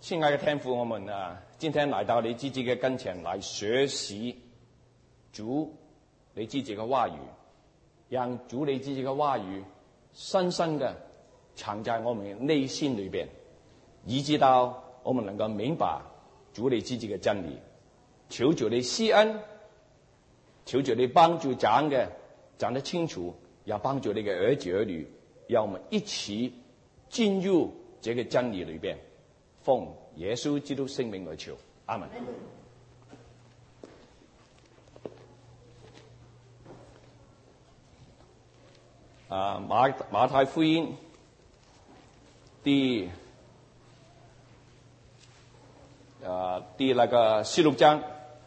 亲爱的天父，我们今天来到你自己的跟前来学习主你自己的话语，让主你自己的话语深深的藏在我们内心里边，以致到我们能够明白主你自己的真理。求主你施恩，求主你帮助讲得清楚，也帮助你的儿子儿女，让我们一起进入这个真理里边。奉耶稣基督聖名來求，阿門。馬太福音第那個16章，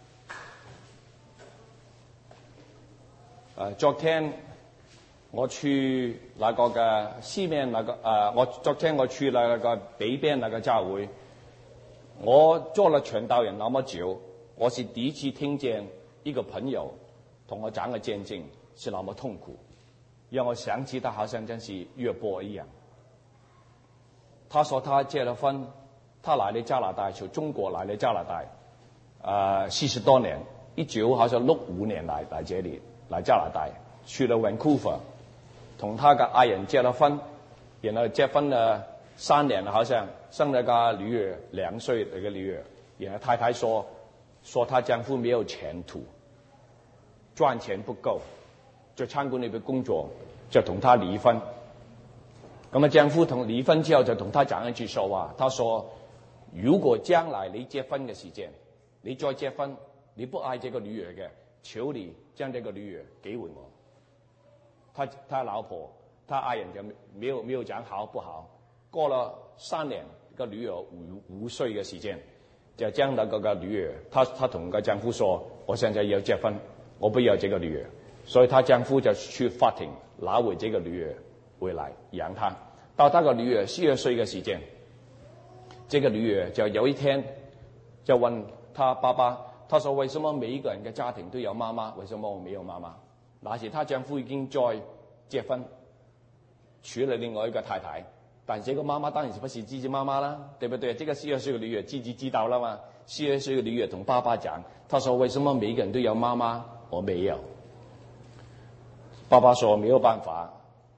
昨天我去那個嘅西面那個昨天我去那個北邊那個教會，我做了傳道人那麼久，我是第一次聽見一個朋友同我講嘅見證是那麼痛苦，讓我想起他好像真是約伯一樣。他說他結了婚，他來了加拿大，從中國來了加拿大，40多年，19好像65年來這裡來加拿大，去了 Vancouver。同他嘅愛人結了婚，然後結婚了3年，好像生了個女兒，2歲的一個女兒。然後太太說她丈夫沒有前途，賺錢不夠，在餐館裏邊工作，就同他離婚。咁丈夫同離婚之後就同他講一句說話，他說：如果將來你結婚嘅時間，你再結婚，你不愛這個女兒嘅，求你將這個女兒給我。他老婆，他愛人就沒有講好不好。過了3年，個女兒5歲嘅時間，就將那個女兒，他同個丈夫說：我現在要結婚，我不要這個女兒。所以他丈夫就去法庭拿回這個女兒回來養她。到他個女兒12歲嘅時間，這個女兒就有一天就問他爸爸，他說：為什麼每一個人嘅家庭都有媽媽，為什麼我沒有媽媽？那時她丈夫已經再結婚，娶了另外一個太太，但這個媽媽當然不是自己媽媽啦，對不對？這個12歲的女兒自己知道了嘛？12歲的女兒同爸爸講，她說：為什麼每個人都有媽媽，我沒有？爸爸說：沒有辦法，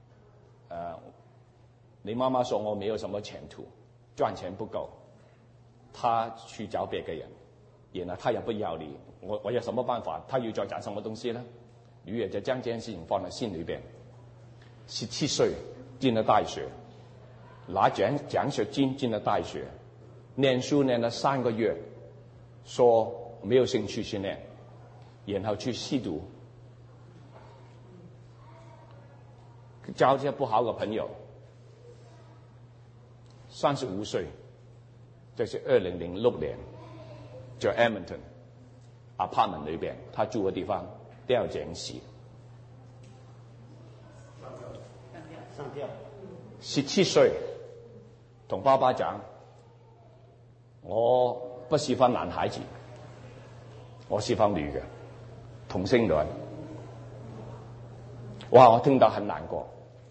你媽媽說我沒有什麼前途，賺錢不夠，她去找別個人，然後她也不要你，我有什麼辦法？她要再賺什麼東西呢？女兒就將這件事情放在心裏邊。17歲進了大學，拿獎學金進了大學，念書念了3個月，說沒有興趣去念，然後去吸毒，交些不好的朋友。35歲，這是2006年，在 Edmonton apartment 裏邊，他住嘅地方掉井死。17歲，同爸爸講：我不喜歡男孩子，我喜歡女嘅，同性戀。哇！我聽到很難過，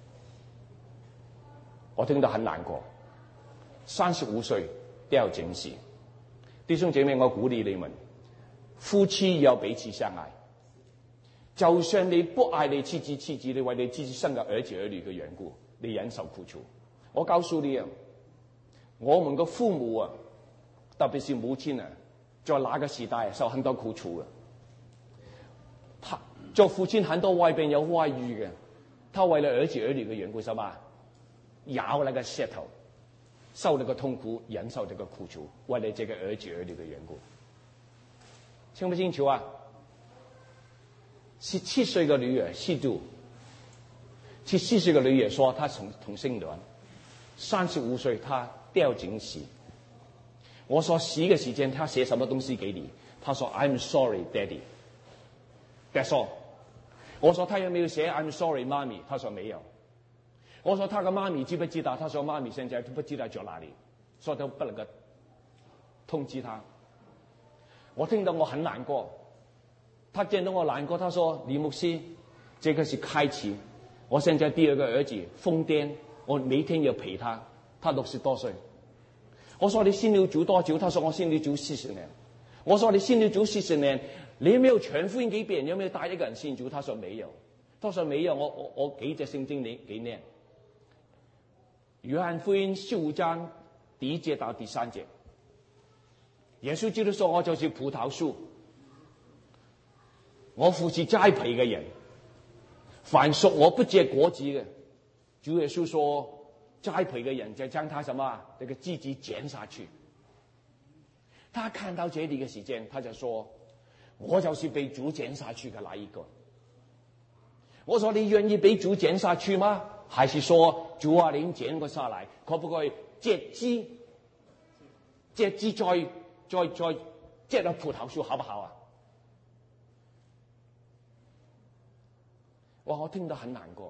我聽到很難過。35歲掉井死，弟兄姐妹，我鼓勵你們，夫妻要彼此相愛。就算你不愛你妻子，你為你自己生嘅兒子兒女嘅緣故，你忍受苦楚。我告訴你啊，我們嘅父母啊，特別是母親啊，在那個時代受很多苦楚嘅。他做父親很多外邊有外遇嘅，他為了兒子兒女嘅緣故，什麼咬那個舌頭，受那個痛苦，忍受這個苦楚，為了這個兒子兒女嘅緣故。清不清楚啊？17歲嘅女兒吸毒，17歲嘅女兒說她同性戀，35歲她掉井死。我說死嘅時間，她寫什麼東西給你？她說 I'm sorry, Daddy. That's all. 我說她有沒有寫 I'm sorry, Mommy? 她說沒有。我說她嘅媽咪知不知道？她說媽咪現在都不知道在哪裡，所以都不能夠通知她。我聽到我很難過。他見到我難過，他說：李牧師，這個是開始。我現在第2個兒子瘋癲，我每天要陪他，他60多歲。 我說你信了主多久？他說我信了主40年。我說你信了主40年，你有沒有傳福音給別人？有沒有帶一個人信主？他說沒有。他說沒有。我幾隻聖經你給念。約翰福音15章第1節到第3節，耶穌基督說：我就是葡萄樹，我父是栽培嘅人，凡屬我不結果子嘅，主耶穌說栽培嘅人就將他什麼這個枝子剪下去。他看到這裏嘅時間，他就說：我就是被主剪下去嘅那一個。我說：你願意被主剪下去嗎？還是說主啊，你剪個下來，可不可以截枝再接到葡萄樹，好不好啊？哇！我聽得很難過。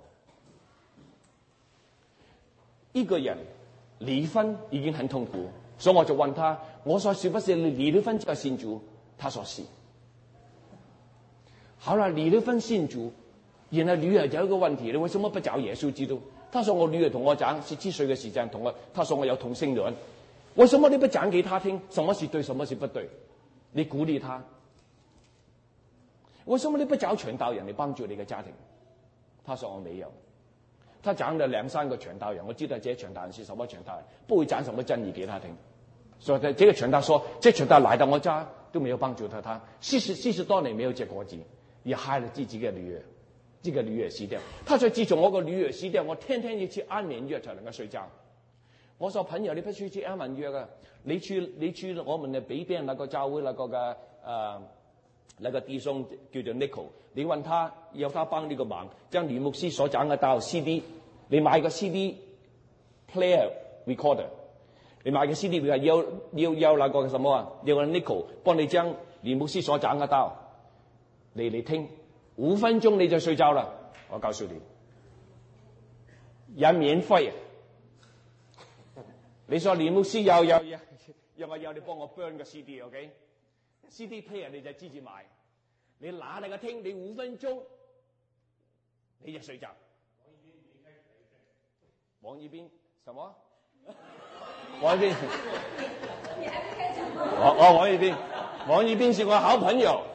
一個人離婚已經很痛苦，所以我就問他，我說是不是你離了婚就信主？他說是。好了，離了婚信主，然後女兒就有一個問題，你為什麼不找耶穌基督？他說我女兒同我講17歲嘅時間同我，他說我有同性戀，為什麼你不講給他聽？什麼是對，什麼是不對？你鼓勵他。為什麼你不找傳道人嚟幫助你嘅家庭？他說我沒有。他講了2-3個傳道人，我知道這些傳道人是什麼傳道人，不會講什麼真理給他聽。所以這個傳道說，這傳道來到我家都沒有幫助他40多年沒有結果子，也害了自己嘅女兒。這個女兒死掉，他說自從我個女兒死掉，我天天要吃安眠藥才能夠睡覺。我說朋友，你不需要吃安眠藥啊，你去我們的北邊那個教會那個嘅那個弟兄叫做 Nico， 你問他要他幫呢個忙，將呂牧師所講嘅道 CD， 你買個 CD player recorder， 你買個 CD 要那個什麼啊？要個 Nico 幫你將呂牧師所講嘅道你聽。5分鐘你就睡覺了，我告訴你，人免費。你說李牧師要你幫我 burn 個 CD，OK？CD player 你就自己買，你拿嚟個聽，你5分鐘你就睡覺。王一斌，什麼？王一斌，王一斌是我好朋友。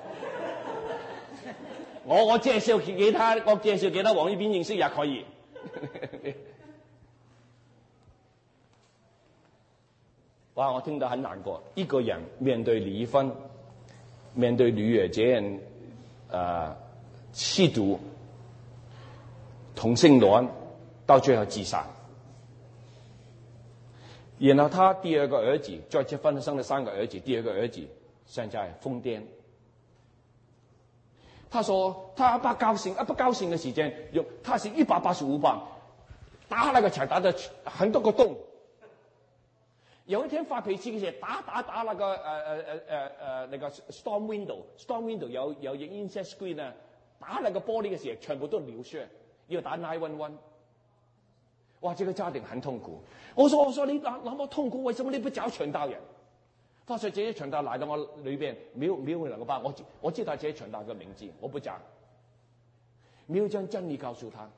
我介紹給他王一斌認識也可以。哇！我聽得很難過。一個人面對離婚，面對女兒這樣吸毒、同性戀，到最後自殺。然後他第2個兒子再結婚生了3個兒子，第2個兒子現在瘋癲。他說他不高興的時間，他是185磅，打那個牆打得很多個洞。有一天發脾氣嘅時候，打那個那個 storm window 有 insect screen 啊，打那個玻璃嘅時候全部都流血，要打911。哇！這個家庭很痛苦。我說你那麼痛苦，為什麼你不找傳道人？他說這些傳道來到我裏邊，沒有人能夠幫我知道這些傳道嘅名字，我不講，沒有將真理告訴他。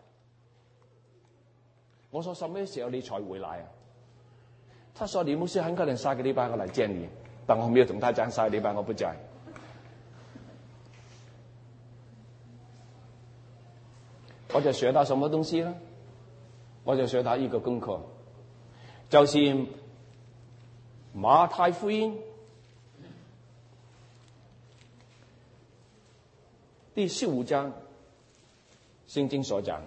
我說什麼時候你才回來啊？他說李牧師很可能下個禮拜我來見你，但我沒有同他講下個禮拜我不在。我就學到什麼東西呢？我就學到一個功課，就是馬太福音第15章聖經所講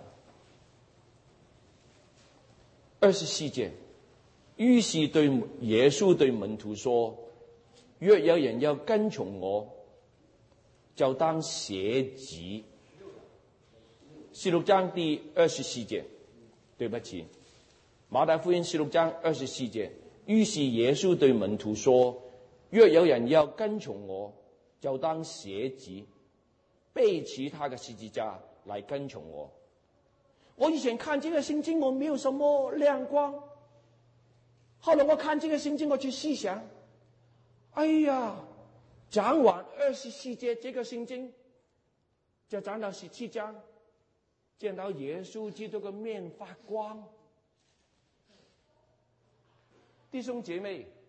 24節，於是耶穌對門徒說：若有人要跟從我，就當捨己。16章第24節，對不起，馬太福音16章24節。於是耶穌對門徒說：若有人要跟從我，就當捨己，背起他的十字架來跟從我。我以前看這個聖經，我沒有什麼亮光。後來我看這個聖經，我去思想，哎呀，講完24節這個聖經，就講到17章，見到耶穌基督的面發光。弟兄姐妹，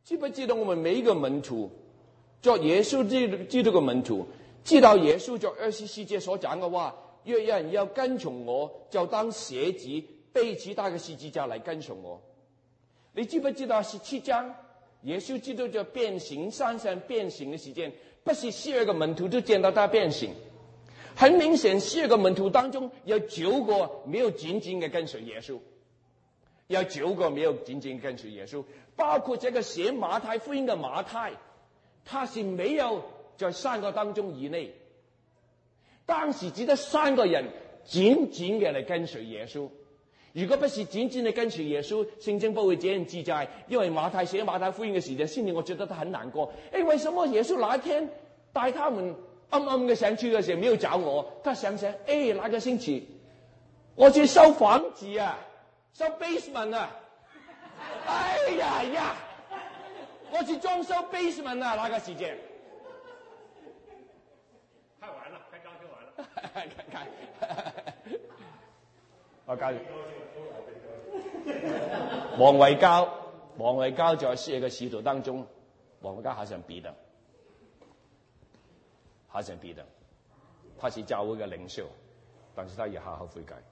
知不知道我們每一個門徒作耶穌基督嘅門徒，知道耶穌在24節所講嘅話，若有人要跟從我，就當捨己，背起他嘅十字架嚟跟從我。你知不知道17章耶穌基督就變形，山上變形嘅時間，不是12個門徒都見到他變形。很明顯12個門徒當中有9個沒有緊緊嘅跟隨耶穌，有9個沒有緊緊跟隨耶穌，包括這個寫馬太福音嘅馬太，他是沒有在3個當中以內。當時只得3個人緊緊嘅嚟跟隨耶穌。如果不是緊緊的跟隨耶穌，聖經不會這樣記載。因為馬太寫馬太福音嘅時候，心裏我覺得他很難過。為什麼耶穌那一天帶他們暗暗嘅上去嘅時候沒有找我？他想那個星期我去收房子啊，收 basement 啊，哎呀，我去裝修 basement 啊，那個時間。 太晚了，開裝修完了。 我教你，王維交在12個使徒當中，王維交好像彼得，他是教會嘅領袖，但是他要好好悔改。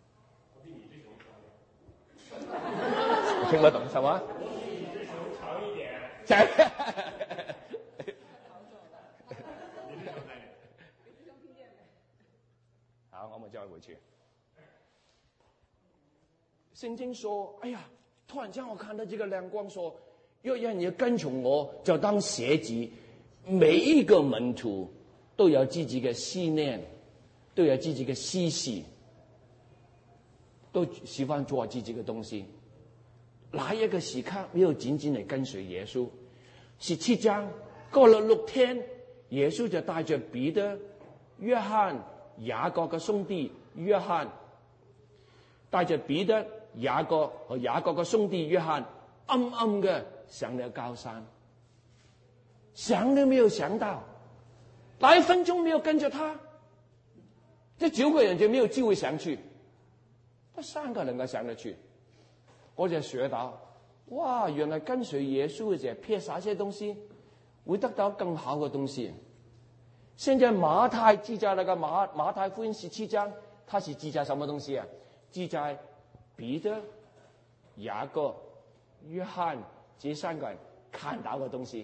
聽得懂什麼？ 長一點。 好，我們再回去。聖經說：哎呀，突然間我看到這個亮光說，若有人要跟從我，就當捨己。每一個門徒都有自己嘅思念，都有自己嘅私事，都喜歡做自己嘅東西。哪一個時刻沒有緊緊嚟跟隨耶穌？17章過了6天，耶穌就帶着彼得、約翰、雅各嘅兄弟約翰，帶着彼得、雅各和雅各嘅兄弟約翰，暗暗嘅上了高山。想都沒有想到，那1分鐘沒有跟着他，這9個人就沒有機會上去，得3個能夠上得去。我就學到，哇，原來跟隨耶穌嘅時候撇灑些東西，會得到更好嘅東西。現在馬太記載那個馬太福音17章，他是記載什麼東西啊？記載彼得、雅各、約翰這3個人看到嘅東西，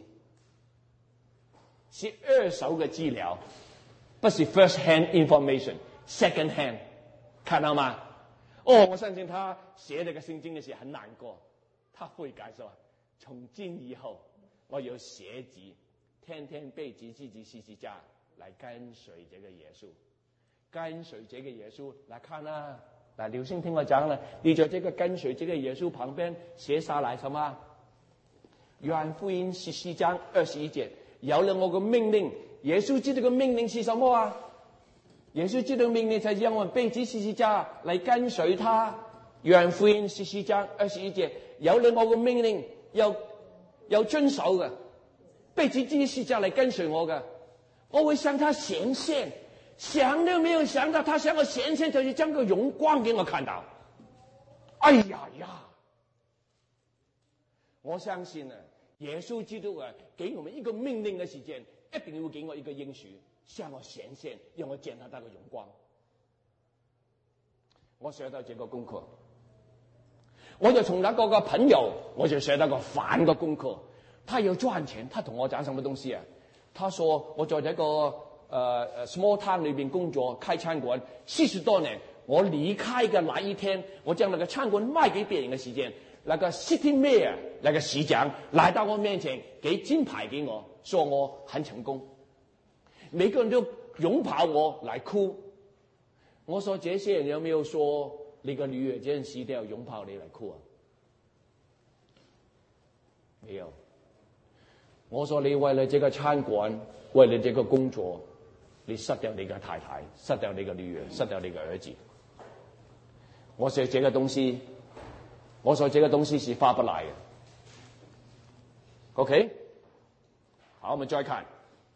是2手嘅資料，不是 first hand information，second hand， 看到嗎？我相信他寫這個聖經嘅時候很難過，他悔改說：從今以後，我要捨己，天天背起自己十字架來跟隨這個耶穌，跟隨這個耶穌。來看啦，來留心聽我講啦，你在這個跟隨這個耶穌旁邊寫下來什麼？約翰福音14章21節，有了我個命令。耶穌知道個命令是什麼啊？耶穌知道命令就係讓我們背起十字架嚟跟隨他。約翰福音14章21節，有了我個命令，要遵守嘅，背起十字架嚟跟隨我嘅，我會向他顯現。想都沒有想到，他向我顯現，就是將個榮光給我看到。哎呀呀！我相信啊，耶穌基督啊，給我們一個命令嘅時間，一定會給我一個應許，向我顯現，讓我見到他的榮光。我學到這個功課，我就從那個朋友，我就學到個反個功課。他要賺錢，他同我講什麼東西啊？他說我在這個small town 裏邊工作，開餐館40多年。我離開嘅那一天，我將那個餐館賣給別人嘅時間，那個 city mayor 那個市長來到我面前，給金牌給我，說我很成功。每個人都擁抱我來哭。我說這些人有沒有說你個女兒這陣時都要擁抱你來哭啊？沒有。我說你為了這個餐館，為了這個工作，你失掉你個太太，失掉你個女兒，失掉你個兒子。我說這個東西是發不來的。OK， 好，我們再看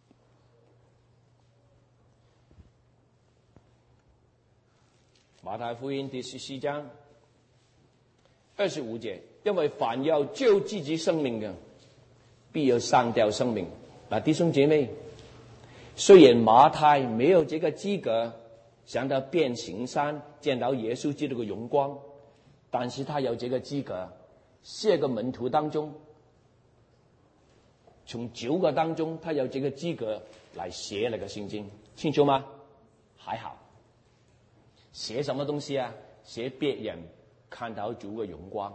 馬太福音第14章25節，因為凡要救自己生命嘅， 必有上吊生命。弟兄姐妹，虽然馬太沒有這個資格上到變形山見到耶穌基督的榮光，但是他有這個資格，4個門徒當中，從9個當中，他有這個資格來寫那個聖經，清楚嗎？還好。寫什麼東西啊？寫別人看到主的榮光。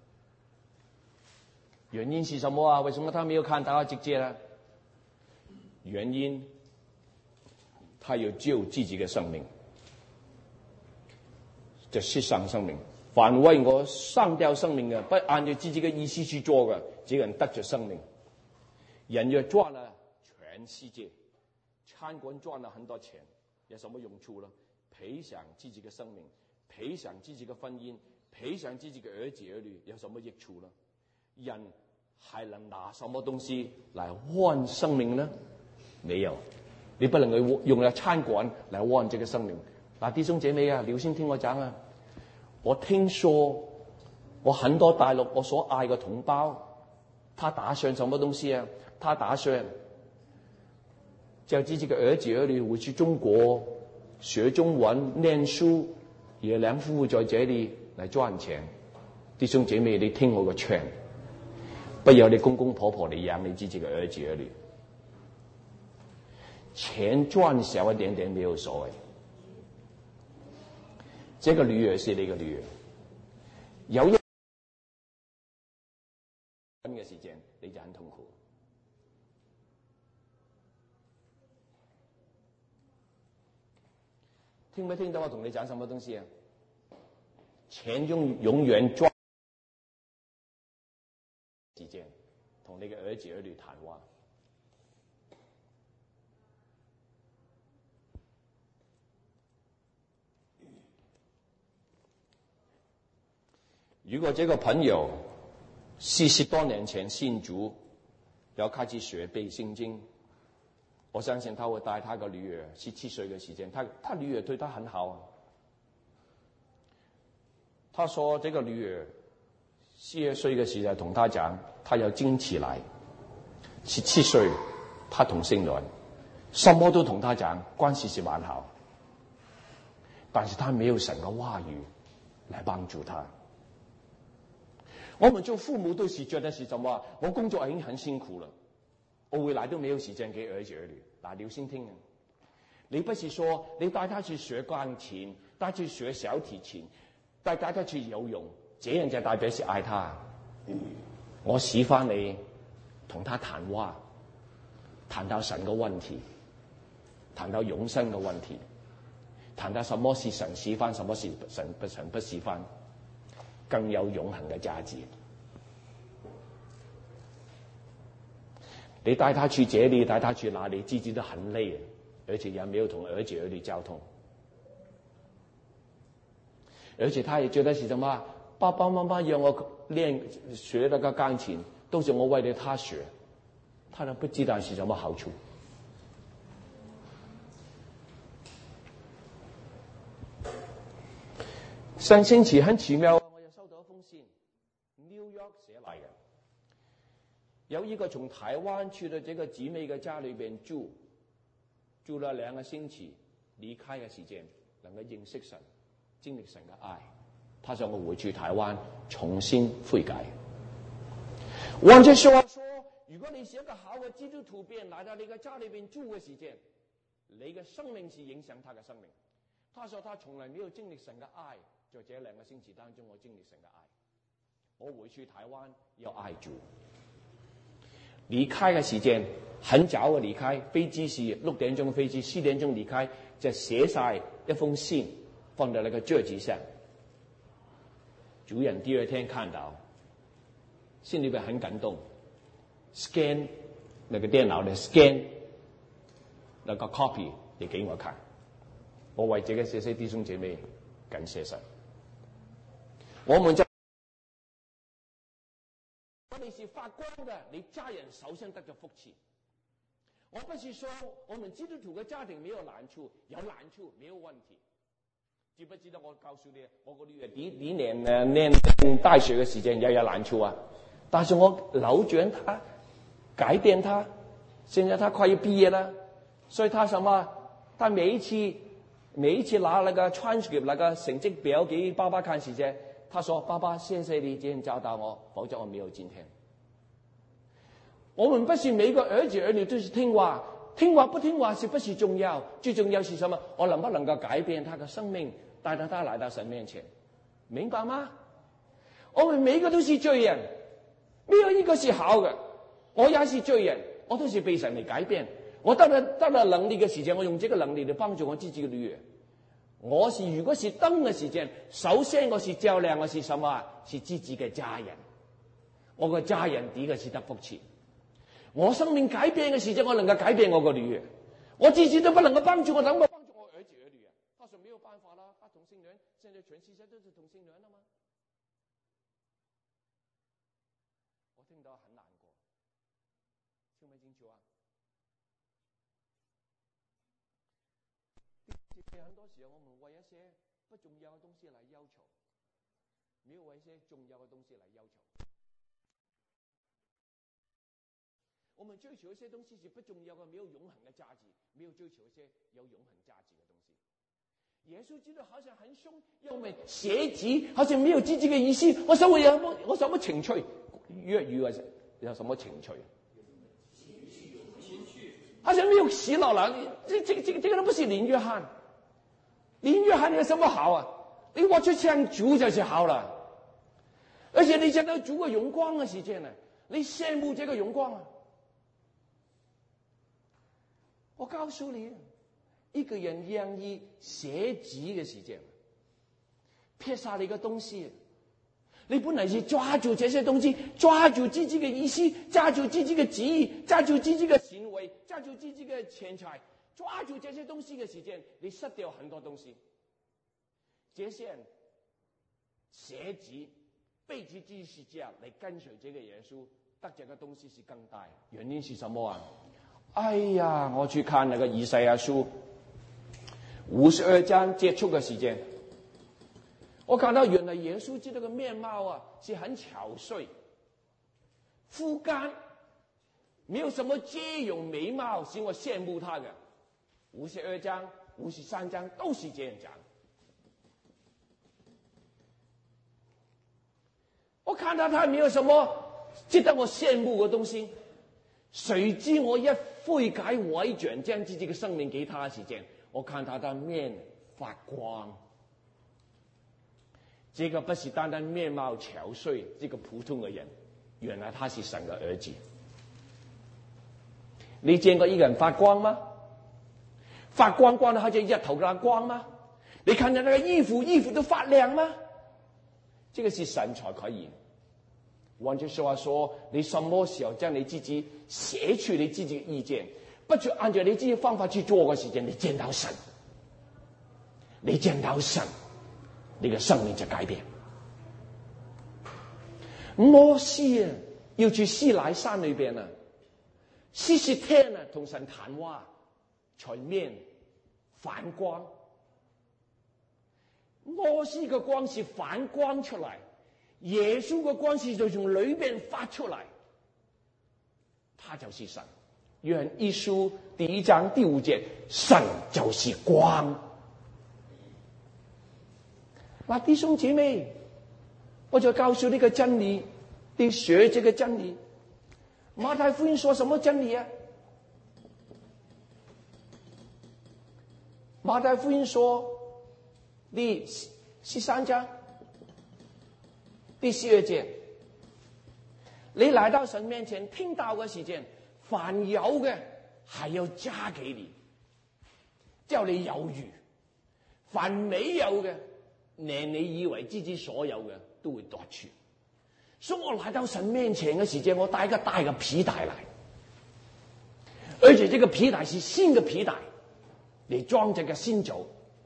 原因是什麼啊？為什麼他沒有看到直接呢？原因他要救自己的生命，就失喪生命。凡為我上吊生命的，不按照自己的意思去做的，這個人得着生命。人若賺了全世界，餐館賺了很多錢，有什麼用處呢？賠償自己的生命，賠償自己的婚姻，賠償自己的兒子兒女，有什麼益處呢？人還能拿什麼東西來換生命呢？沒有，你不能夠用了餐館來換這個生命。弟兄姐妹啊，留心聽我講啊！我聽說我很多大陸我所愛的同胞，他打算什麼東西啊？他打算叫自己的兒子兒女回去中國學中文念書，也兩夫婦在這裏來賺錢。弟兄姐妹，你聽我個勸，不要你公公婆婆嚟養你自己的兒子兒女，錢賺少一點點沒有所謂。這個女兒是你個女兒，有一嘅時間你就很痛苦。聽沒聽到我同你講什麼東西啊？錢永遠賺時間，同你嘅兒子兒女談話。如果這個朋友40多年前信主，要開始學背聖經，我相信他會帶他個女兒17歲嘅時間，他女兒對他很好啊。他說這個女兒12歲嘅時候同他講，他要爭起來。17歲他同性戀，什麼都同他講，關係是蠻好，但是他沒有神嘅話語來幫助他。我們做父母都是覺得是什麼？我工作已經很辛苦了，我回來都沒有時間給兒子兒女。留心聽啊！你不是說你帶他去學鋼琴，帶他去學小提琴，帶他去游泳，這樣就代表是愛他。我使翻你同他談話，談到神嘅問題，談到永生嘅問題，談到什麼是神使翻，什麼是神不使翻，更有永恆嘅價值。你帶他去這裏，帶他去那裏，自己都很累，而且也沒有同兒子兒女交通，而且他也覺得是什麼？爸爸媽媽讓我學那個鋼琴，都是我為了他學，他都不知道是什麼好處。上星期很奇妙，我又收到一封信 ，New York 寫來嘅。有一個從台灣去到這個姊妹嘅家裏邊住了2個星期，離開嘅時間能夠認識神，經歷神嘅愛。他想我回去台灣重新悔改。換句說話說，如果你是一個好嘅基督徒，別人來到你嘅家裏邊住嘅時間，你嘅生命是影響他嘅生命。他說他從來沒有經歷神嘅愛，在這2個星期當中我經歷神嘅愛。我回去台灣要愛主。離開嘅時間很早嘅離開，飛機是6點鐘飛機，4點鐘離開，就寫晒一封信放在那個桌子上。主人第2天看到，心裏邊很感動 ，scan 那個電腦嚟 scan 那個 copy 你給我看，我為這個謝謝弟兄姐妹感謝神。我們你是發光的，你家人首先得着福氣。我不是說我們基督徒嘅家庭沒有難處，有難處沒有問題。知不知道我告訴你，我個女兒第年大學嘅時間也有難處啊。但是我扭轉他改变他。现在他快要毕业了，所以他什么？他每一次拿那个 transcript 那个成绩表给爸爸看时间，他说：“爸爸，谢谢你今天教导我，否则我没有今天。”我们不是每个儿子儿女都是听话，听话不听话是不是重要？最重要是什么？我能不能够改变他的生命，带着他来到神面前，明白吗？我们每个都是罪人，没有一个是好的。我也是罪人，我都是被神嚟改變。我得了能力嘅時間，我用這個能力嚟幫助我自己嘅女兒。如果是燈嘅時間，首先我是照亮嘅是什麼？是自己嘅家人。我嘅家人第一個是得福氣。我生命改變嘅時間，我能夠改變我個女兒。我自己都不能夠幫助我，能夠幫助我兒子兒女啊？他說沒有辦法啦，他同性戀，現在全世界都是同性戀啦嘛。我聽到很難過。聽唔清楚啊？很多時候我們為一些不重要嘅東西嚟憂愁，沒有為一些重要嘅東西嚟憂愁。我們追求一些東西是不重要嘅，沒有永恆嘅價值，沒有追求一些有永恆價值嘅東西。耶穌基督好像很兇，要我們捨己，好像沒有自己嘅意思。我什麼情趣？粵語啊，有什麼情趣？好像沒有喜樂了，這個都不是林約翰。林約翰有什麼好啊？你活出像主就是好了。而且你見到主嘅榮光嘅時間呢，你羨慕這個榮光啊！我告訴你，一個人願意捨己嘅時間，撇下你嘅東西，你本來是抓住這些東西，抓住自己嘅意思，抓住自己嘅旨意，抓住自己嘅行為，抓住自己嘅錢財，抓住這些東西嘅時間，你失掉很多東西。這些人捨己背起自己十字架嚟跟隨這個耶穌，得這個東西是更大。原因是什麼啊？哎呀，我去看那個以賽亞書52章結束嘅時間，我看到原來耶穌基督嘅面貌啊是很憔悴、枯乾，沒有什麼這種美貌是我羨慕他嘅。52章、53章都是這樣講。我看到他沒有什麼值得我羨慕嘅東西，誰知我一悔改委轉，將自己嘅生命給他嘅時間，我看他的面發光。這個不是單單面貌憔悴，這個普通嘅人，原來他是神嘅兒子。你見過一個人發光嗎？發光光得好似日頭嘅光嗎？你看見那個衣服都發亮嗎？這個是神才可以。換句說話說，你什麼時候將你自己寫出你自己嘅意見，不就按照你自己方法去做嘅時間，你見到神，你見到神，你嘅生命就改變。摩西啊，要去西乃山裏邊啊，40天啊，同神談話，才面反光。摩西嘅光是反光出來，耶穌嘅光是就從裏邊發出來，他就是神。約翰一書第1章第5節，神就是光。嗱，弟兄姐妹，我就告訴你個真理，你學這個真理。馬太福音說什麼真理啊？馬太福音說第13章第12節，你來到神面前聽到嘅時間，凡有嘅還要加給你，叫你有餘；凡沒有嘅，連你以為自己所有嘅都會奪去。所以我來到神面前嘅時間，我帶個大嘅皮帶來，而且這個皮帶是新嘅皮帶，你裝這個新酒，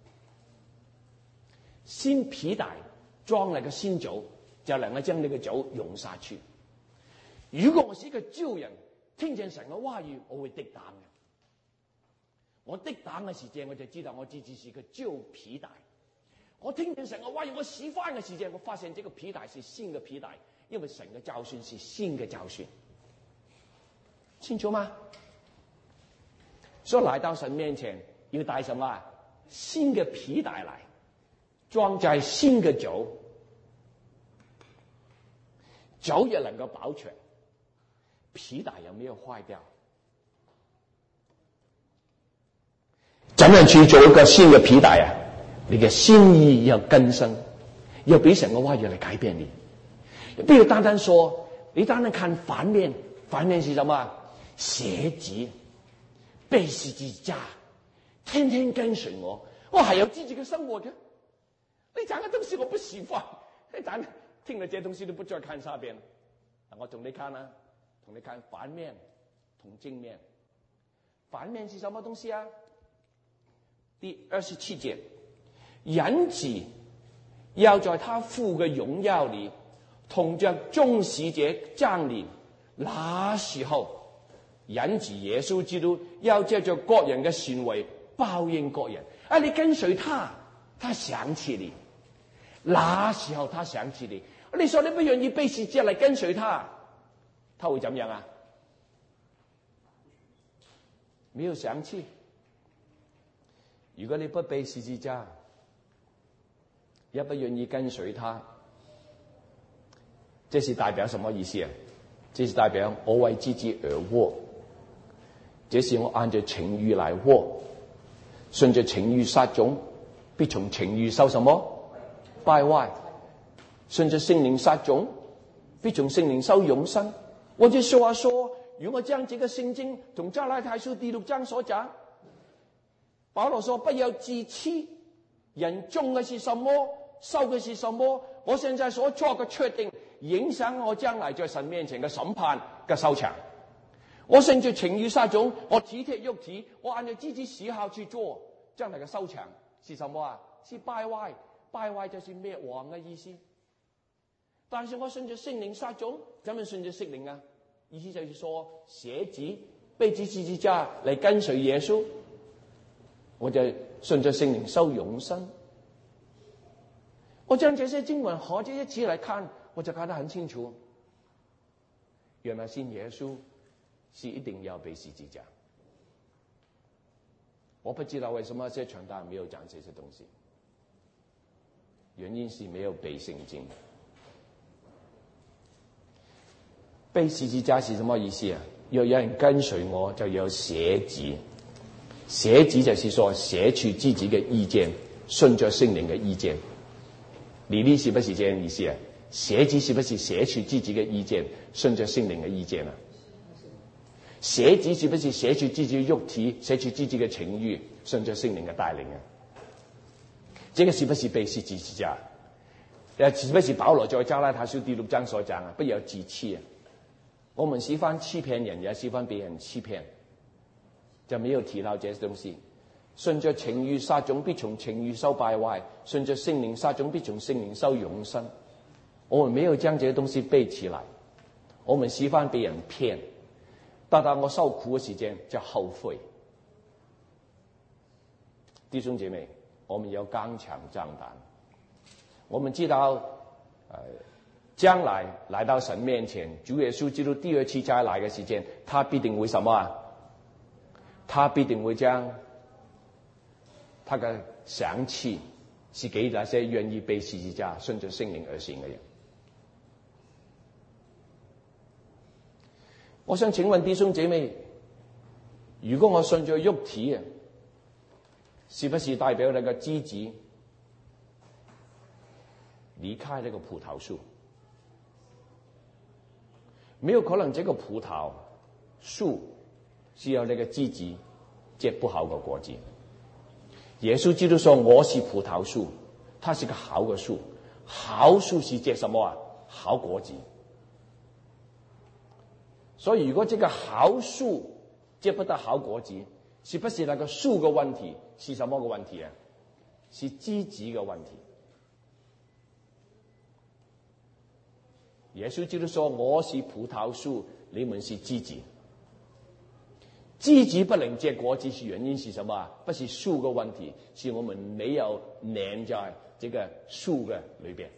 新皮帶裝了個新酒，就能夠將呢個酒用下去。如果我是一個舊人，聽見神嘅話語，我會抵擋嘅。我抵擋嘅時間，我就知道我自己是個舊皮帶。我聽見神嘅話語，我試翻嘅時間，我發現這個皮帶是新嘅皮帶，因為神嘅教訓是新嘅教訓。 清楚嗎？所以來到神面前要帶什麼啊？新嘅皮帶來，裝載新嘅酒，酒也能夠保存，皮帶有沒有壞掉？怎樣去做一個新嘅皮帶啊？你嘅心意要更新，要俾神嘅話語嚟改變你。不要單單說，你單單看反面，反面是什麼？寫字、背十字架，天天跟隨我，我還有自己嘅生活嘅。你講嘅東西我不喜歡，你講聽了這些東西都不再看下邊。我同你看啊，同你看反面同正面。反面是什麼東西啊？第27節，人子要在他父嘅榮耀裏，同着眾使者降臨，那時候人子耶穌基督要借着各人嘅善為報應各人。啊，你跟隨他，他想起你，那時候他想起你。你說你不願意背十字架嚟跟隨他，他會怎樣啊？沒有想起。如果你不背十字架，也不願意跟隨他，這是代表什麼意思啊？這是代表我為自己而活，這是我按照情欲來活，順着情欲撒種，必從情欲收什麼？敗壞。順着聖靈撒種，必從聖靈收永生。或者說話說，如果我將這個聖經同加拉太書第6章所講，保羅說不要自欺，人種嘅是什麼，收嘅是什麼。我現在所作嘅決定，影響我將來在神面前嘅審判嘅收場。我順着情欲撒種，我體貼肉體，我按照自己喜好去做，將來嘅收場是什麼啊？是敗壞。敗壞就是滅亡嘅意思。但是我順着聖靈撒種，怎麼順着聖靈啊？意思就是說，寫字背起十字架嚟跟隨耶穌，我就順着聖靈收永生。我將這些經文合在一起來看，我就看得很清楚。原來信耶穌是一定要背十字架。我不知道為什麼這傳道沒有講這些東西，原因是沒有背聖經。背十字架是什麼意思啊？要有人跟隨我，就要捨己。捨己就是說捨去自己嘅意見，順着聖靈嘅意見。你呢是不是這樣意思啊？捨己是不是捨去自己嘅意見，順着聖靈嘅意見啊？捨己是不是捨去自己嘅肉體，捨去自己嘅情欲，順着聖靈嘅帶領啊？這個是不是背十字架？是不是保羅在加拉太書第6章所講啊？不要自欺啊！我們喜歡欺騙人，也喜歡被人欺騙，就沒有提到這些東西。順着情欲撒種，必從情欲收敗壞；順着聖靈撒種，必從聖靈收永生。我們沒有將這些東西背起來，我們喜歡被人騙，到我受苦嘅時間就後悔。弟兄姐妹，我們要剛強壯膽。我們知道，將來到神面前，主耶穌基督第二次再來嘅時間，他必定會什麼啊？他必定會將他嘅賞賜是給那些願意背十字架、順着聖靈而行嘅人。我想請問弟兄姐妹，如果我順着肉體啊，是不是代表那個枝子離開那個葡萄樹？沒有可能，這個葡萄樹是有那個枝子結不好的果子。耶穌基督說我是葡萄樹，它是個好的樹，好樹是結什麼啊？好果子。所以如果這個好樹結不得好果子，是不是那個樹的問題？是什麼個問題啊？是枝子的問題。耶穌基督說我是葡萄樹，你們是枝子。枝子不能結果子是原因是什麼？不是樹的問題，是我們沒有黏在這個樹的裏邊。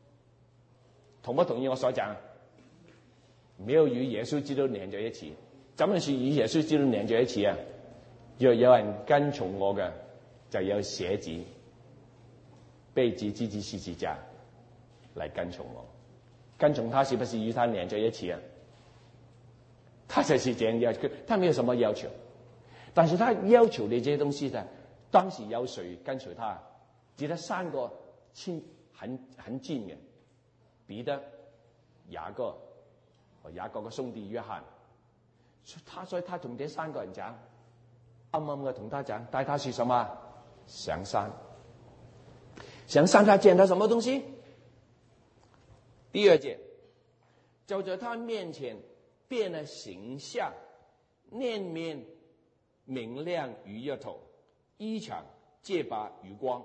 同不同意我所講？沒有與耶穌基督黏在一起， 怎樣是與耶穌基督連在一起啊？若有人跟從我嘅，就有寫子背起自己十字架來跟從我。跟從他是不是與他連在一起啊？他就是這樣要求，他沒有什麼要求，但是他要求的這些東西呢，當時有誰跟隨他？只得三個很近嘅，彼得、雅各和雅各嘅兄弟約翰。所以他同這三個人講，暗暗嘅同他講，帶他去什麼？上山。上山他見到什麼東西？第二節，就在他面前變了形象，臉面明亮如日頭，衣裳潔白如光。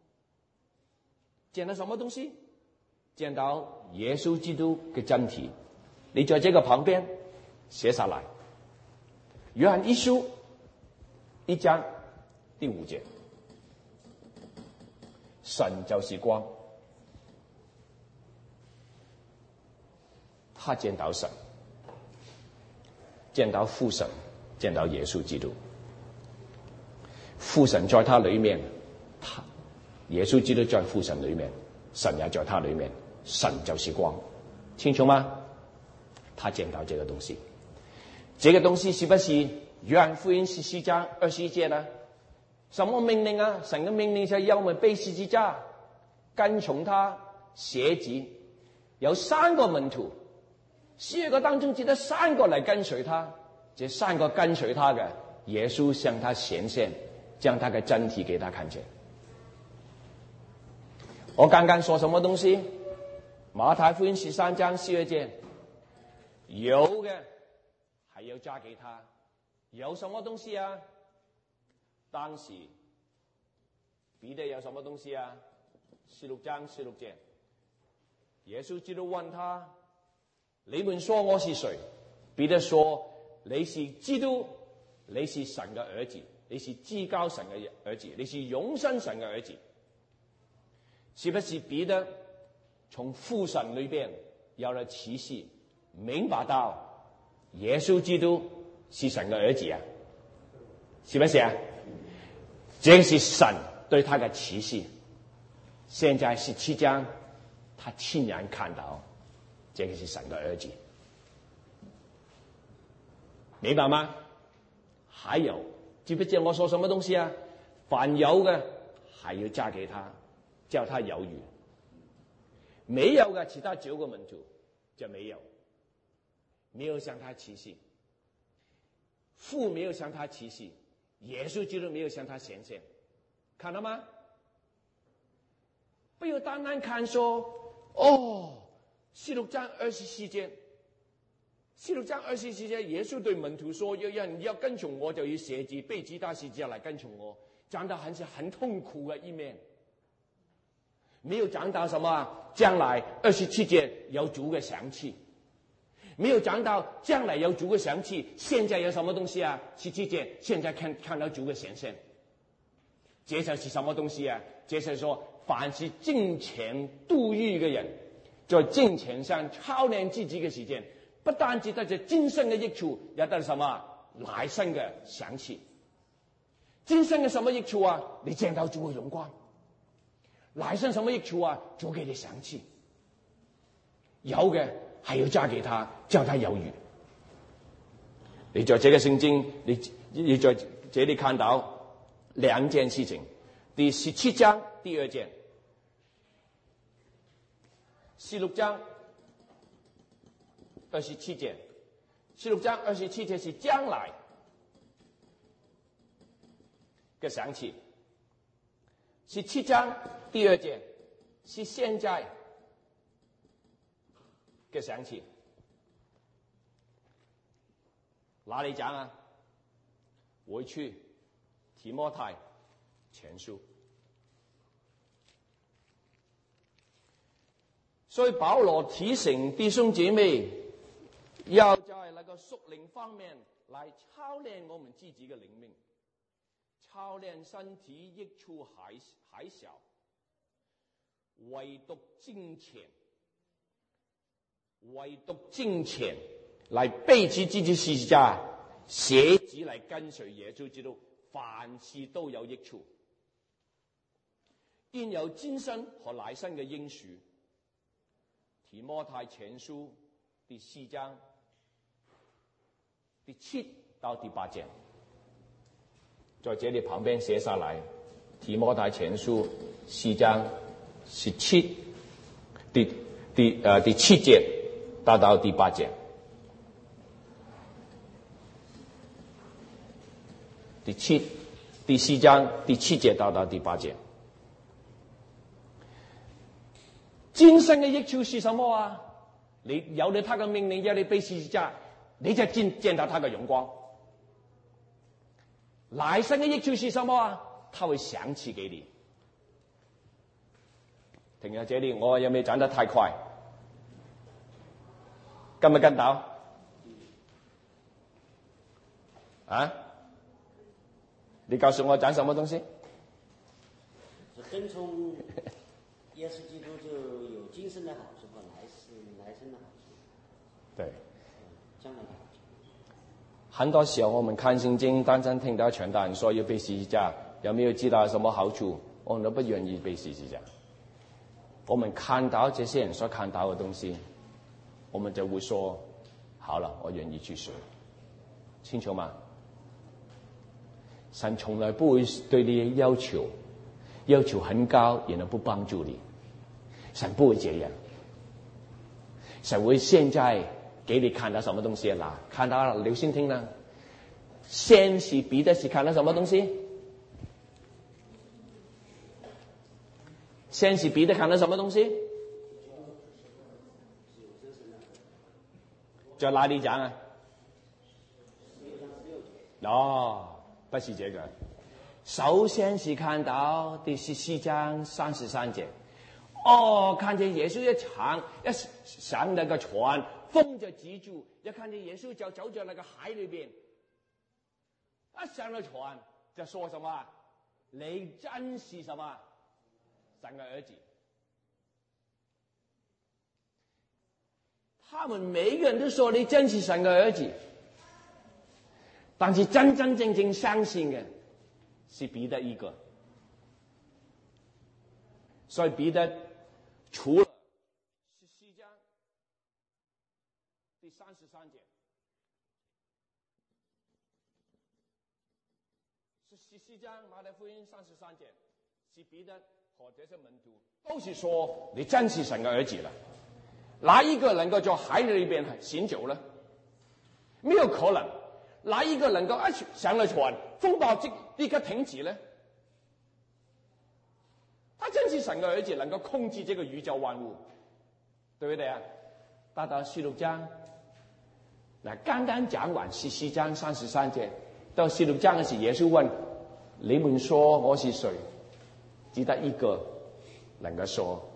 見到什麼東西？見到耶穌基督嘅真體。你在這個旁邊寫下來，約翰一書1章第5節，神就是光，他見到神，見到父神，見到耶穌基督。父神在他裏面，耶穌基督在父神裏面，神也在他裏面，神就是光，清楚嗎？他見到這個東西，這個東西是不是約翰福音14章21節呢？什麼命令啊？神的命令就是要我們背十字架，跟從他，寫子。有3個門徒，12個當中只得3個來跟隨他，這3個跟隨他的，耶穌向他顯現，將他的真體給他看見。我剛剛說什麼東西？馬太福音13章12節，有嘅係要加給他，有什麼東西啊？當時彼得有什麼東西啊？16章16節，耶穌基督問他：你們說我是誰？彼得說：你是基督，你是神嘅兒子，你是至高神嘅兒子，你是永生神嘅兒子。是不是彼得從父神裏邊有了啟示，明白到耶穌基督是神嘅兒子啊？是不是啊？這是神對他的啟示。現在17章，他親眼看到，這個是神的兒子，明白嗎？還有，知不知我說什麼東西啊？凡有嘅還要加給他，叫他有餘；沒有嘅，其他9個門徒就沒有，沒有向他啟示，父沒有向他啟示，耶穌基督沒有向他顯現，看到嗎？不要單單看說16章24節，16章24節，耶穌對門徒說：有人要跟從我，就要捨己背起他十字架來跟從我。講到很痛苦的一面，沒有講到什麼將來27節有主嘅香氣，沒有講到將來有主嘅香氣，現在有什麼東西啊？17節現在看到主嘅顯現，這就是什麼東西啊？這就是說，凡是敬虔度日嘅人，在敬虔上操練自己嘅時間，不單止得着今生嘅益處，也得什麼來生嘅賞賜。今生嘅什麼益處啊？你見到主嘅榮光。來生什麼益處啊？主給你賞賜。有嘅係要加給他，叫他有餘。你在這個聖經，你在這裏看到2件事情。第17章第2件，16章27節，16章27節是將來嘅賞賜，17章第2節是現在嘅賞賜。哪裏講啊？回去提摩太前書。所以保羅提醒弟兄姐妹，要在那個屬靈方面來操練我們自己嘅靈命，操練身體益處還小，唯獨敬虔來背起自己十字架寫子嚟跟隨耶穌基督，凡事都有益處。因有今生和來生嘅應許。提摩太前書第4章第7到第8節，在這裏旁邊寫下來。提摩太前書4章17第7節到第8節。第4章第7節到第8節。今生嘅益處是什麼啊？你有了他嘅命令，有你背十字架，你就見到他嘅榮光。來生嘅益處是什麼啊？他會想起給你。停喺這裏，我有沒有講得太快？跟唔跟到？啊？你告訴我講什麼東西？ 跟從耶穌基督就有今生的好處和來生的好處。 對， 將來的好處。 很多時候我們看聖經，單單聽到傳道人說要背十字架，有沒有知道什麼好處？我們都不願意背十字架。我們看到這些人所看到的東西，我們就會說：好了，我願意去學。清楚嗎？神從來不會對你要求很高，然後不幫助你。神不會這樣。神會現在給你看到什麼東西啦？看到了，留心聽啦。先是彼得是看到什麼東西？先是彼得看到什麼東西？在哪裡講啊？哦，不是這個。首先是看到第14章33節。哦，看見耶穌一上那個船，風就止住；一看見耶穌就走在那個海裏邊，一上了船就說什麼？你真是什麼？神的兒子。他們每個人都說你真是神的兒子，但是真真正正相信的是彼得一個。所以彼得除了14章第33節，14章馬太福音33節，是彼得和這些門徒都是說你真是神的兒子了。哪一個能夠在海裏邊行走呢？沒有可能。哪一個能夠一上了船，風暴立刻停止呢？他真是神的兒子，能夠控制這個宇宙萬物，對不對啊？到16章，那剛剛講完14章33節，到16章嘅時，耶穌問你們說我是誰？只得一個能夠說。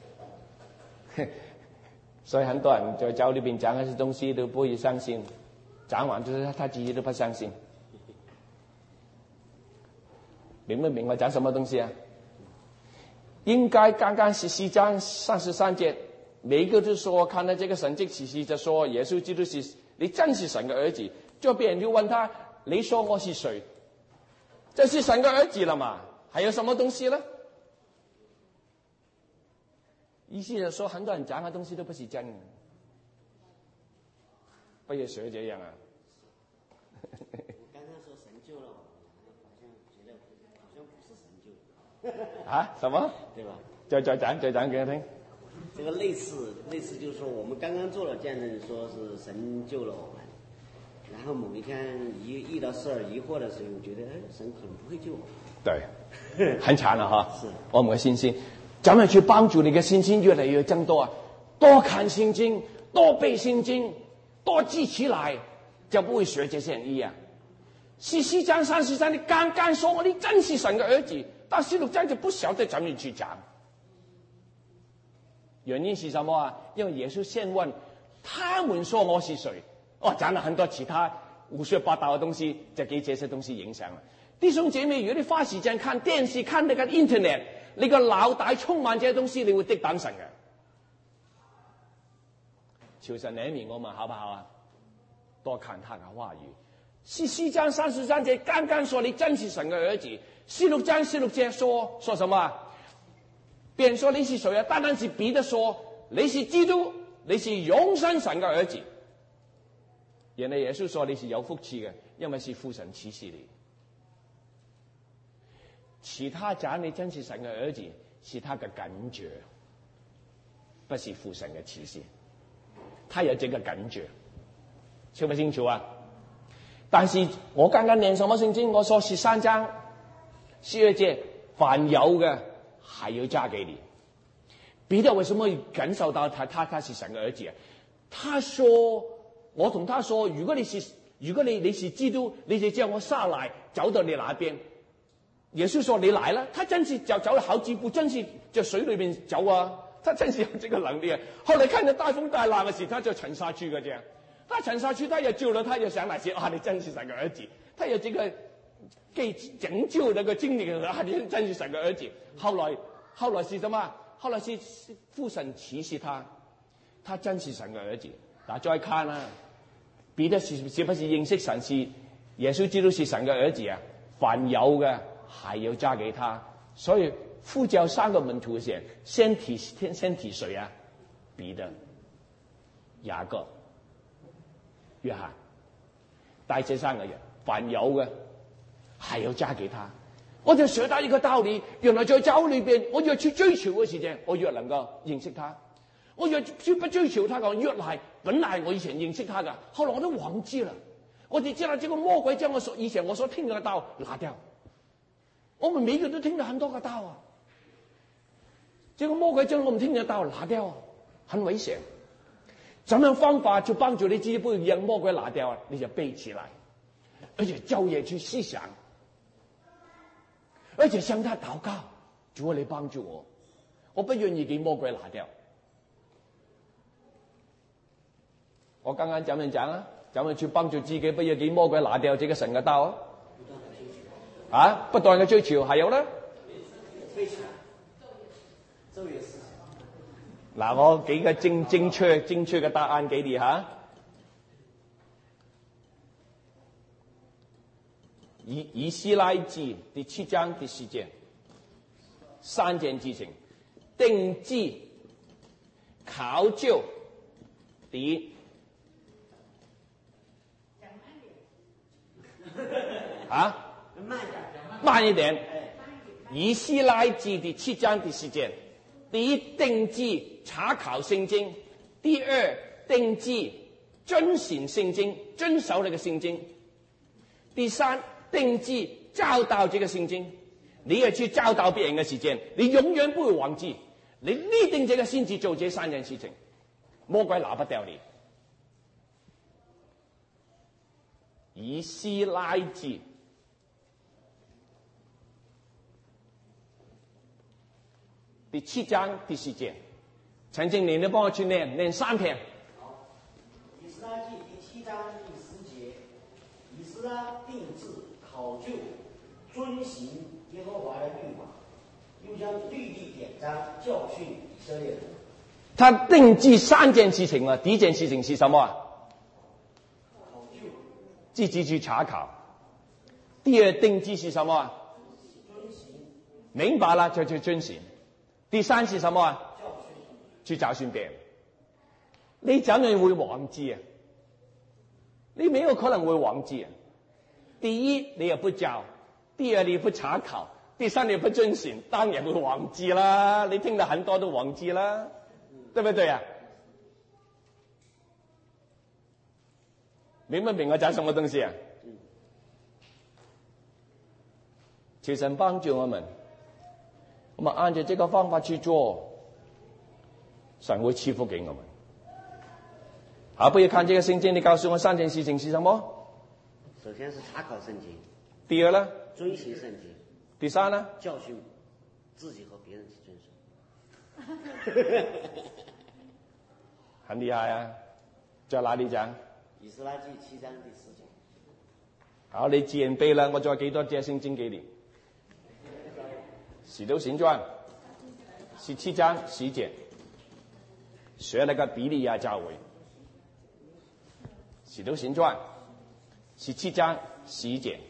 所以很多人在教裏邊講那些東西都不會相信，講完就是他自己都不相信。明不明我講什麼東西啊？應該剛剛14章33節，每個都說看到這個神蹟奇事就說耶穌基督是你真是神的兒子，就別人就問他，你說我是誰？這是神的兒子了嘛？還有什麼東西呢？意思就是說，很多人講的東西都不是真的，不要學這樣啊！ 我剛剛說神救了我，好像覺得好像不是神救。 啊？什麼？ 對吧？ 再講給他聽。 這個類似就是說，我們剛剛做了見證，說是神救了我們，然後某一天遇到事兒疑惑的時候，覺得神可能不會救我。 對，很慘了哈！ 是我們的信心。怎麼去幫助你的信心越來越增多啊？多看聖經，多背聖經，多記起來，就不會學這些人一樣。14章33，你剛剛說我你真是神的兒子，到16章就不曉得怎麼去講。原因是什麼啊？因為耶穌先問他們說我是誰，講了很多其他胡說八道的東西，就給這些東西影響了。弟兄姐妹，如果你花時間看電視，看那個 internet，你個腦袋充滿這些東西，你會敵擋神嘅。求神憐憫我們好不好啊？多看他的話語， 14章33節剛剛說你真是神的兒子，16章16節說什麼？別人說你是誰啊？單單是彼得說你是基督，你是永生神的兒子。原來耶穌說你是有福氣嘅，因為是父神啟示你。其他講你真是神的兒子，是他的感覺，不是父神的啟示。他有這個感覺，清不清楚啊？但是我剛剛念什麼聖經？我說13章12節，凡有嘅還要加給你。彼得為什麼感受到他是神的兒子啊？他說，我同他說，如果你是基督，你就叫我下來走到你那邊。耶穌說你來了，他真是就走了好幾步，真是在水裏面走啊，他真是有這個能力啊。後來看着大風大浪嘅時，他就沉下去嘅啫。他沉下去，他也救了，他也想來說啊，你真是神的兒子。他有這個給拯救那個經歷啊，你真是神的兒子。後來是什麼？後來是父神啟示他真是神的兒子。嗱，再看啊，彼得是不是認識神，是耶穌基督是神的兒子啊？凡有嘅還要加給他。所以呼叫3個門徒嘅時候，先提誰啊？彼得、雅各、約翰，帶這3個人，凡有嘅還要加給他。我就學到一個道理，原來在教會裏邊，我越去追求嘅時間，我越能夠認識他。我越不追求他，越來本來我以前認識他的，後來我都忘記了。我就知道這個魔鬼將以前我所聽的道拿掉。我們每個都聽了很多個道啊，這個魔鬼將我們聽的道拿掉，很危險。怎樣方法就幫助你自己不讓魔鬼拿掉啊？你就背起來，而且晝夜去思想，而且向他禱告，主啊，你幫助我，我不願意給魔鬼拿掉。我剛剛怎樣講啊？怎樣去幫助自己不要給魔鬼拿掉這個神嘅道啊？不斷嘅追求，還有呢？嗱，我幾個精確嘅答案給你吓。以斯拉記第7章第10節，3件事情：定志、考究。第一。啊，慢一點。以斯拉記第7章第10節，第一，定志查考聖經；第二，定志遵循聖經，遵守那個聖經；第三，定志教導這個聖經。你要去教導別人嘅時間，你永遠不會忘記。你立定這個心志做這3件事情，魔鬼拿不掉你。以斯拉記第7章第10節，陳經理，你幫我去念3篇。 好，以斯拉記第7章第10節，以斯拉定志考究遵行耶和華的律法，又將律例典章教訓以色列人。 他定志3件事情啊，第一件事情是什麼？ 考究， 自己去查考。第二，定志是什麼？ 遵行。 明白了就去遵行。第三是什麼？去教訓別人。你怎樣會忘記啊？你沒有可能會忘記啊。第一，你也不教；第二，你不查考；第三，你不遵循，當然會忘記啦。你聽了很多都忘記啦，對不對啊？明不明我講什麼東西啊？求神幫助我們。我們按照這個方法去做，神會賜福給我們。好，不要看這個聖經，你告訴我3件事情是什麼？ 首先是查考聖經。 第二呢？ 遵行聖經。 第三呢？ 教訓自己和別人去遵守。 很厲害啊！在哪裡講？ 以斯拉記7章第10節。 好，你自然背了，我再幾多節聖經給你。使徒行傳17章10節，學那個比利亞教會。使徒行傳 17章11節，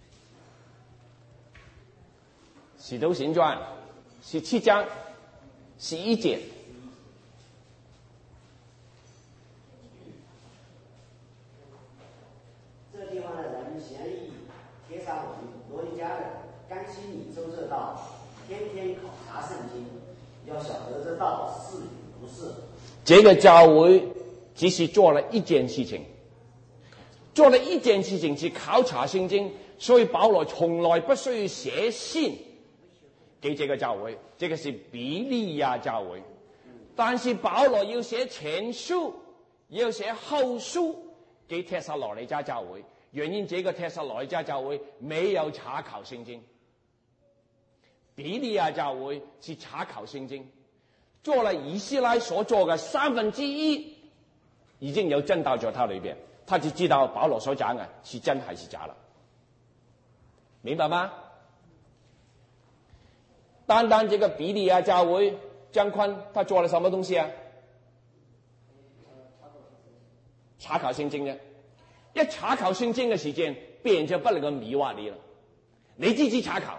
使徒行傳17章11節。 这地方的人嫌疑帖撒罗尼迦人，甘心领受这道，天天考察圣经，要晓得这道是与不是。 这个教会只是做了一件事情，去考察圣经，所以保羅從來不需要寫信給這個教會，這個是比利亞教會。但是保羅要寫前書，要寫後書給帖撒羅尼迦教會，原因這個帖撒羅尼迦教會沒有查考聖經，比利亞教會是查考聖經，做了以斯拉所做嘅1/3，已經有真道在他裏邊，他就知道保羅所講嘅是真還是假了，明白嗎？單單這個比利亞教會姜昆他做了什麼東西啊？查考聖經嘅，一查考聖經嘅時間，別人就不能夠迷惑你了，你自己查考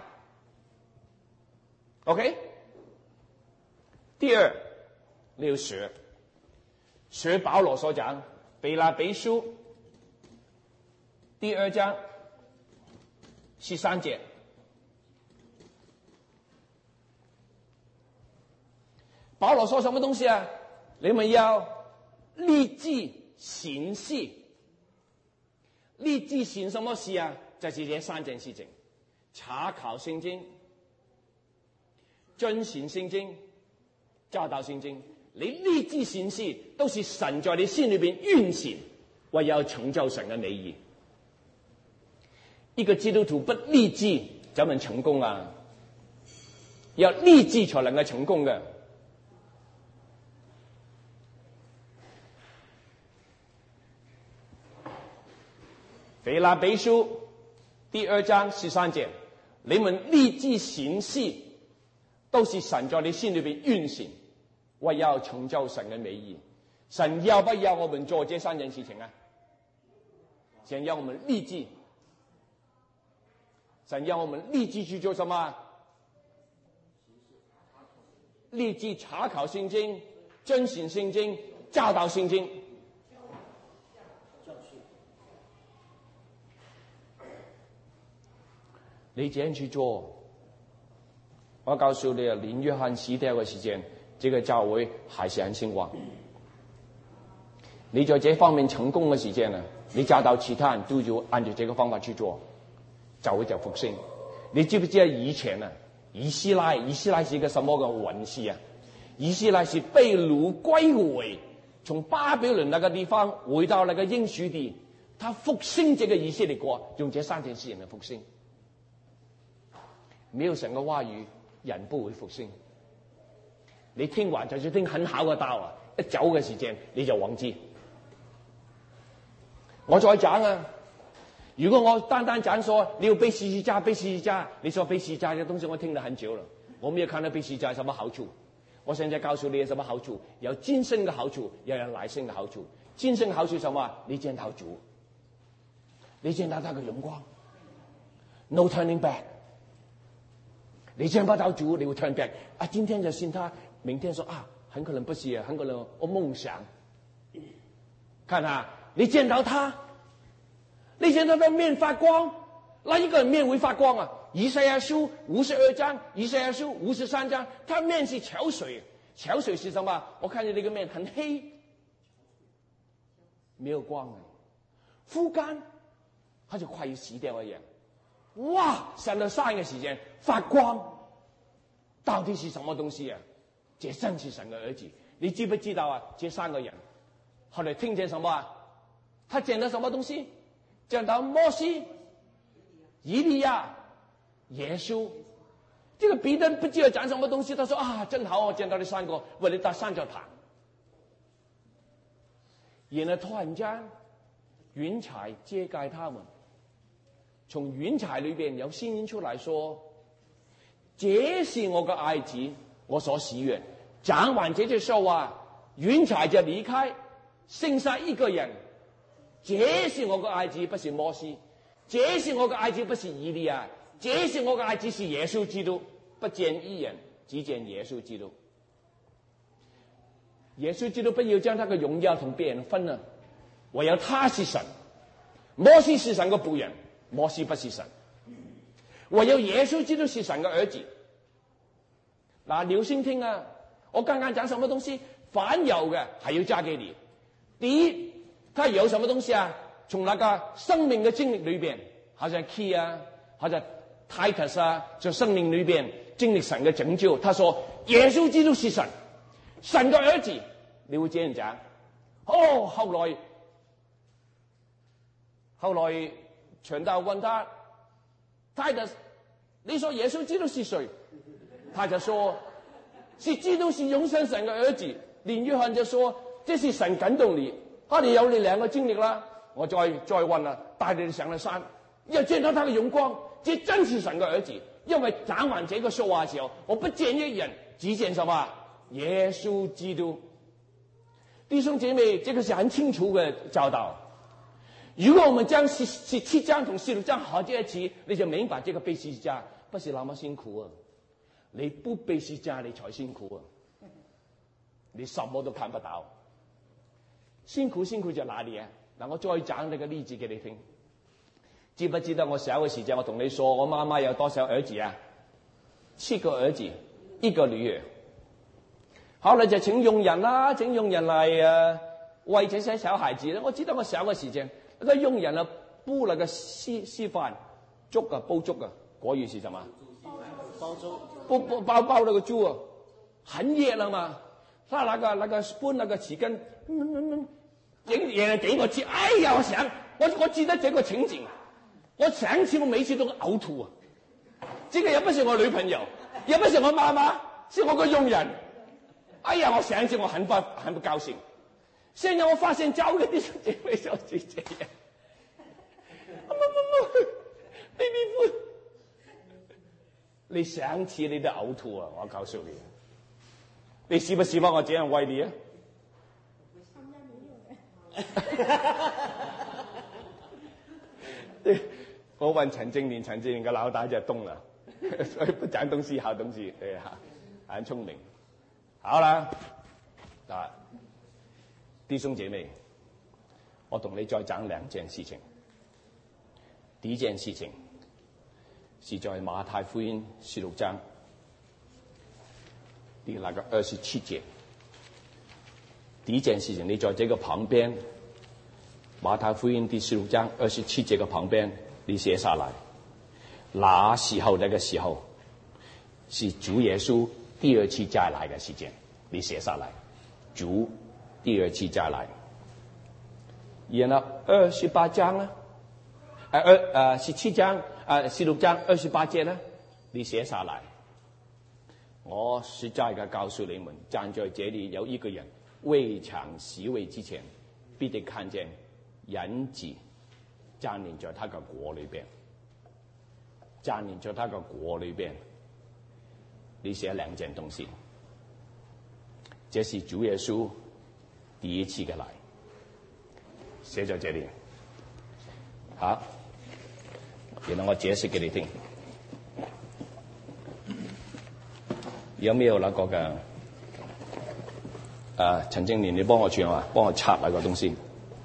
，OK？ 第二，你要學保羅所講腓立比書第2章13節。保羅說什麼東西啊？你們要立志行事，立志行什麼事啊？就是這3件事情：查考聖經、遵行聖經、教導聖經。你立志行事都是神在你心裏邊運行，為要成就神嘅美意。一個基督徒不立志怎麼成功啊？要立志才能夠成功嘅。腓立比書第2章13節，你們立志行事，都是神在你心裏邊運行，為要成就神嘅美意。神要不要我們做這3件事情啊？神要我們立志，神要我們立志去做什麼？立志查考聖經、遵行聖經、教導聖經。你這樣去做，我告訴你啊，連約翰死掉嘅時間，這個教會還是很興旺。你在這方面成功嘅時間呢，你教導其他人都要按照這個方法去做，教會就復興。你知不知道以前啊，以斯拉是一個什麼嘅文士啊？以斯拉是被擄歸回，從巴比倫那個地方回到那個應許地，他復興這個以色列國，用這3件事情嚟復興。沒有神嘅話語，人不會復興。你聽話就算聽很好嘅道啊，一走嘅時間你就忘記。我再講啊，如果我單講說你要背十字架，你說背十字架嘅東西我聽了很久了，我沒有看到背十字架有什麼好處。我現在告訴你有什麼好處，有今生嘅好處，又有來生嘅好處。今生嘅好處什麼？你見到主，你見到他嘅榮光 ，no turning back。你見不到主，你會 turn back 啊！今天就信他，明天說啊，很可能不是啊，很可能我夢想。看啊，你見到他，你見到他面發光，那一個人面會發光啊！以賽亞書52章，以賽亞書53章，他面是潮水，潮水是什麼？我看見你個面很黑，沒有光啊，枯乾，他就快要死掉一樣。哇！上到山嘅時間發光，到底是什麼東西啊？這真是神嘅兒子。你知不知道啊？這3個人後來聽見什麼啊？他見到什麼東西？見到摩西、以利亞、耶穌。這個彼得不知道講什麼東西，他說啊，真好，我見到你3個，為你搭3座壇。然後突然間雲彩遮蓋他們。從雲彩裏邊有聲音出來說：這是我嘅愛子，我所喜悅。講完這句說話，雲彩就離開，剩下一個人這是我的兒子，不是摩西；這是我的兒子，不是以利亞；這是我的兒子，是耶穌基督。不見一人，只見耶穌基督。耶穌基督不要將他的榮耀同別人分啊！唯有他是神。摩西是神的僕人，摩西不是神。唯有耶穌基督是神的兒子。嗱，留心聽啊！我剛剛講什麼東西？凡有嘅係要加給你。第一，他有什麼東西啊？從那個生命的經歷裏邊，好像 Key 啊，好像 Titus 啊，在生命裏邊經歷神嘅拯救。他說耶穌基督是神，神的兒子。你會這樣講？哦，後來傳道問他 Titus， 你說耶穌基督是誰？他就說是基督，是永生神的兒子。連約翰就說這是神感動你，你有你兩個經歷啦。我再問啦，帶你哋上了山，要見到他的榮光，這真是神的兒子。因為講完這個說話的時候，我不見一人，只見什麼？耶穌基督。弟兄姐妹，這個是很清楚的教導。如果我們將17章同16章合在一起，你就明白這個背十字架不是那麼辛苦啊！你不背十字架你才辛苦啊！你什麼都看不到，辛苦在哪裡啊？嗱，我再講呢個例子給你聽。知不知道我小嘅時候，我同你說，我媽媽有多少兒子啊？7個兒子，1個女兒。後來就請傭人啦，請傭人嚟餵這些小孩子。我記得我小嘅時候，那個傭人煲那個稀飯粥啊，煲粥啊，國語是什麼？ 包粥。 包那個粥啊，很熱啦嘛。他那個 spoon 那個匙羹，人幾個字，哎呀！我記得這個情景，我想起我每次都嘔吐啊！這個也不是我女朋友，也不是我媽媽，是我個傭人。哎呀！我想起我很不高興。現在我發現教會的弟兄姐妹就是這樣。baby food， 你想起你都嘔吐啊！我告訴你。你試不試幫我這樣餵你啊？我問陳正年嘅老大就東啦，所以不講東西好東西，很聰明。好啦，弟兄姐妹，我同你再講兩件事情。第一件事情是在馬太福音16章。第那個27節，第一件事情，你在這個旁邊，馬太福音第16章27節嘅旁邊，你寫下來。那時候那個時候，是主耶穌第二次再來嘅時間，你寫下來。主第二次再來。然後28章呢？17章16章28節呢？你寫下來。我實在嘅告訴你們，站在這裡有一個人未曾死位之前，必定看見人子站臨在他嘅國裏邊。站臨在他嘅國裏邊，你寫兩件東西。這是主耶穌第一次嘅來，寫在這裡。好，然後我解釋給你聽。有沒有那個嘅？陳正年，你幫我轉啊，幫我插那個東西。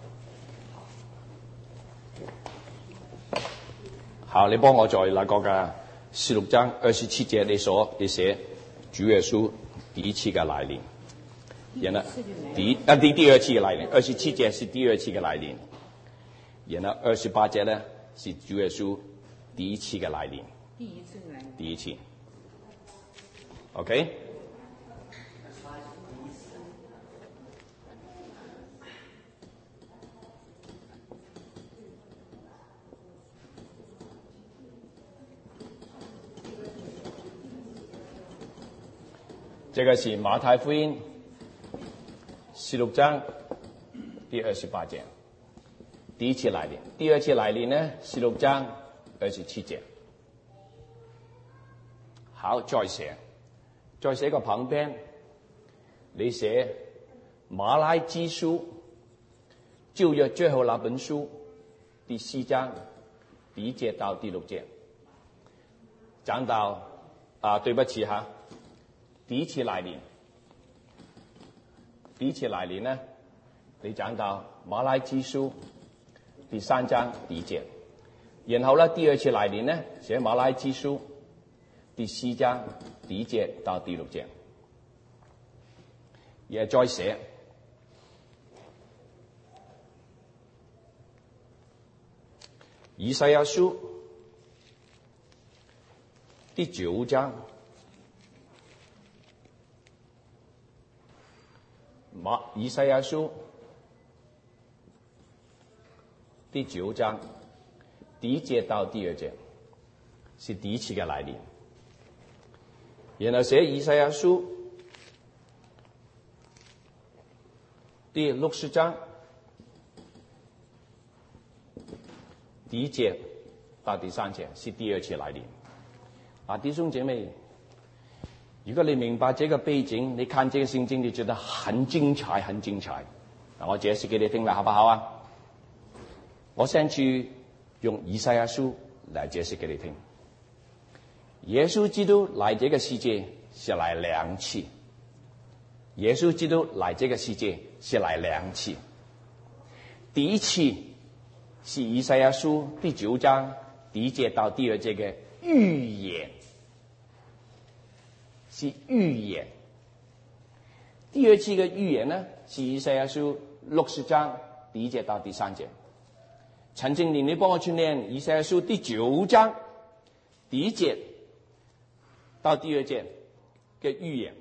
好，你幫我在那個嘅16章27節，你寫主耶穌第一次嘅來臨。然後第二次嘅來臨，27節是第二次嘅來臨。然後28節呢，是主耶穌第一次嘅來臨。第一次。OK， 這個是馬太福音16章第28節，第一次來臨。第二次來臨呢，16章27節。好，再寫個旁邊，你寫馬拉基書旧约最后那本书第4章第1节到第6节，讲到对不起哈，第一次來臨呢，你講到馬拉基書第3章第1節，然後呢第二次來臨呢寫馬拉基書第4章第1節到第6節，也再寫以賽亞書第9章，以賽亞書第9章第1節到第2節是第一次嘅來臨，然後寫以賽亞書第60章第1節到第3節是第二次來臨。弟兄姐妹，如果你明白這個背景，你看這個聖經，你覺得很精彩，很精彩。我解釋給你聽啦，好不好啊？我先去用以賽亞書來解釋給你聽。耶穌基督來這個世界是來2次，耶穌基督來這個世界是來2次。第一次是以賽亞書第9章第1節到第2節嘅預言，是預言。第二次嘅預言呢，是以賽亞書60章第1節到第3節。陳正年，你幫我去念以賽亞書第9章第1節到第2節嘅預言。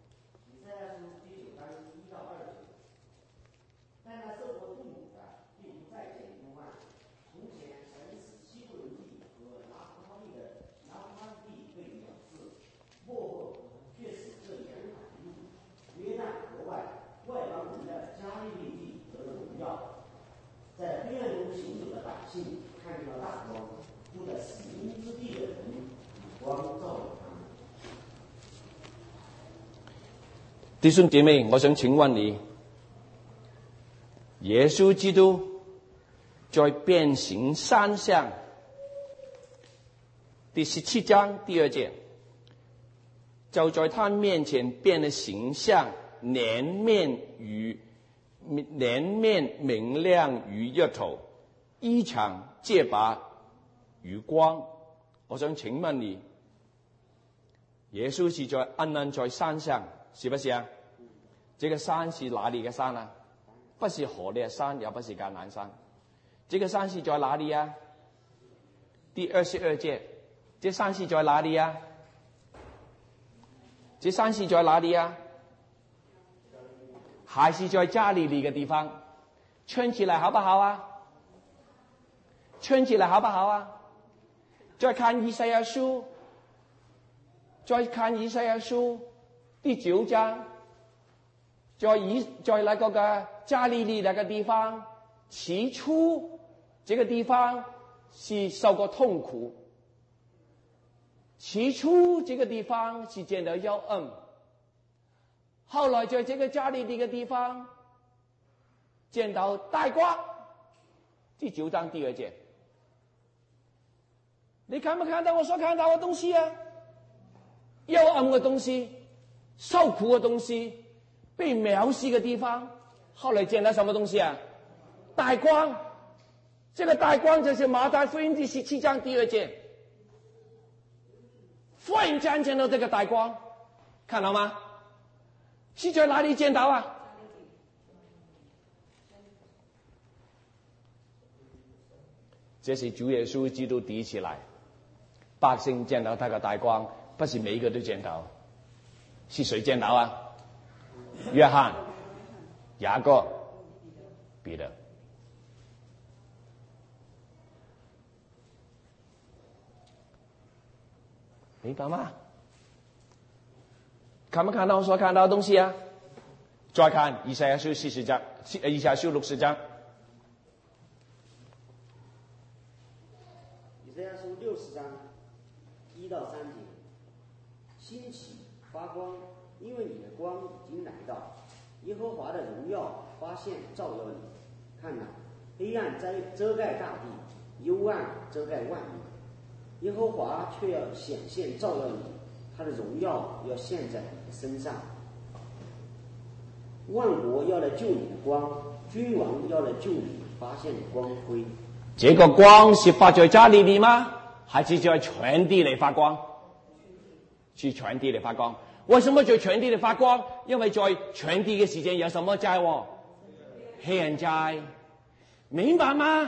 弟兄姐妹，我想請問你，耶穌基督在變形山上第17章第2節，就在他面前變了形象，臉面明亮如日頭，衣裳潔白如光。我想請問你，耶穌是在安在山上，是不是啊？這個山是哪裡嘅山啊？不是河烈山，也不是橄欖山。這個山是在哪裡啊？第22節，這山是在哪裡啊？這山是在哪裡啊？還是在加利利嘅地方？圈起來好不好啊？圈起來好不好啊？再看以賽亞書，第9章。在那個嘅加利利那個地方，起初這個地方是受過痛苦，起初這個地方是見到幽暗，後來在這個加利利嘅地方見到大光。第9章第2節，你看不看到我所看到嘅東西啊？幽暗嘅東西，受苦嘅東西，被藐視嘅地方，後來見到什麼東西啊？大光。這個大光就是馬太福音第17章第2節，忽然間見到這個大光，看到嗎？是在哪裡見到啊？這是主耶穌基督第一次來，百姓見到他的大光，不是每一個都見到，是誰見到啊？約翰、雅各、彼得。明白嗎？看不看到我所看到的東西啊？再看以賽亞書40章，以賽亞書60章。 以賽亞書60章1到3節，興起發光，因為你的光已經來到，耶和華的榮耀發現照耀你， 看哪，黑暗遮盖大地，幽暗遮盖万民。耶和华却要显现照耀你，他的荣耀要现在你的身上。万国要来救你的光，君王要来救你发现的光辉。 这个光是发在家里吗？还是在全地里发光？是全地里发光。为什么在全地里发光？因为在全地嘅時間有什麼災禍？黑暗災，明白嗎？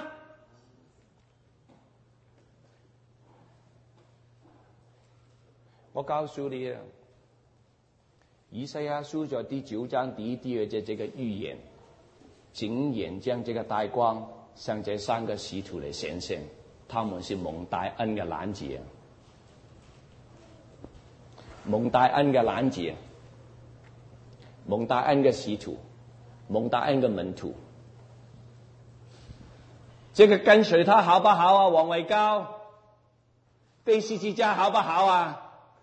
我告訴你啊，以賽亞書在第9章第1、第2節這個預言，竟然將這個大光向這3個使徒嚟顯現，他們是蒙大恩嘅攔子啊！蒙大恩嘅攔子，蒙大恩嘅使徒，蒙大恩嘅門徒，這個跟隨他好不好啊？王維高，背十字架好不好啊？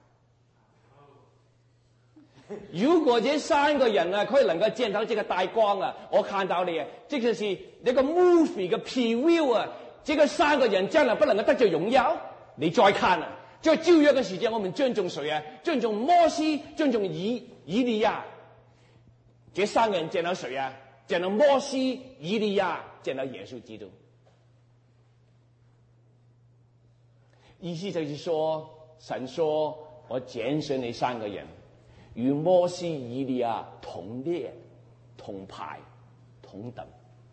如果這3個人啊，可以能夠見到這個大光啊，我看到你啊，這就是一個 movie 嘅 preview 啊，這個3個人將來不能夠得着榮耀，你再看啊！在舊約嘅時間，我們尊重誰啊？尊重摩西，尊重以利亞。這3個人見到誰啊？見到摩西、以利亞，見到耶穌基督。意思就是說，神說我揀選你3個人，與摩西、以利亞同列、同排、同等。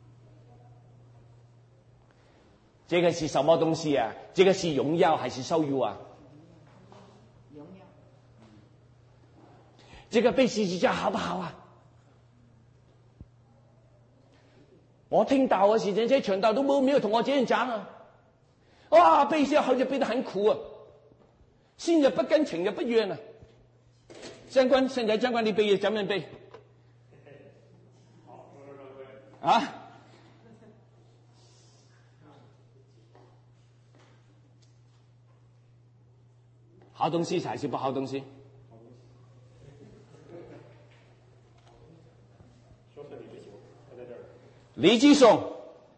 這個是什麼東西啊？這個是榮耀還是羞辱啊？這個背十字架好不好啊？我聽到嘅時候，這傳道都沒有同我這樣講啊！哇，背時好像背得很苦啊，心也不甘情也不願啊。現在將軍你背怎麼背？啊？好東西還是不好東西？李志松，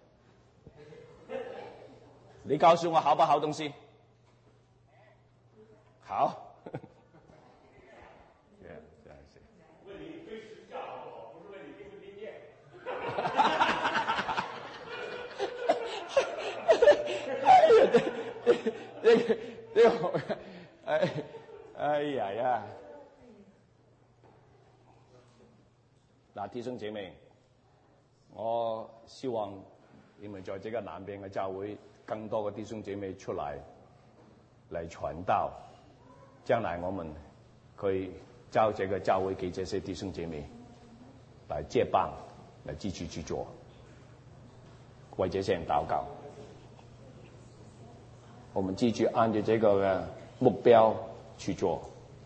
你告訴我好不好東西？好。 問你背十字架好不好？不是問你聽不聽見。 哎呀！嗱，弟兄姐妹，我希望你們在這個南邊嘅教會，更多嘅弟兄姐妹出來傳道，將來我們可以交這個教會給這些弟兄姐妹來接棒，來繼續去做，為這些人禱告。我們繼續按照這個目標去做。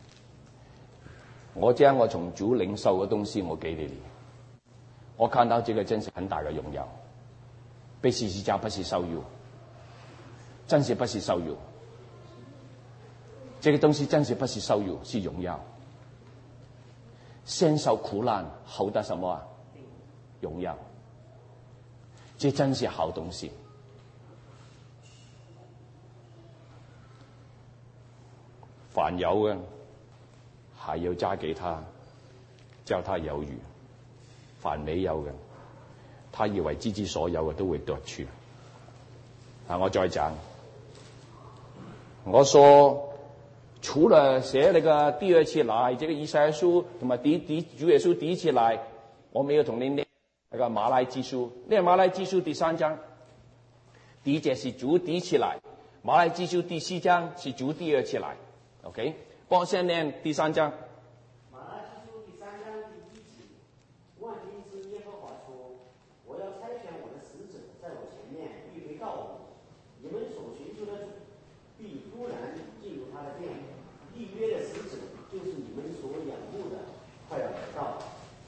我將我從主領受嘅東西，我給你。我看到這個真是很大的榮耀，背十字架不是羞辱，真是不是羞辱。這個東西真是不是羞辱，是榮耀。先受苦難，後得什麼啊？榮耀。這真是好東西。凡有嘅，還要揸給他，叫他有餘；凡沒有嘅，他以為自己所有嘅都會奪去。我再講，我說除了寫那個第二次來，這個以賽亞書同埋主耶穌第一次來，我沒有同你念那個馬拉基書。念馬拉基書第3章，第一節是主第一次來；馬拉基書第4章是主第二次來。OK， 幫我先念第3章。 馬拉基書第3章第1節，萬軍之耶和華說：我要差遣我的使者在我前面預備道路，你們所尋求的主必突然進入他的殿，立約的使者就是你們所仰慕的，快要來到。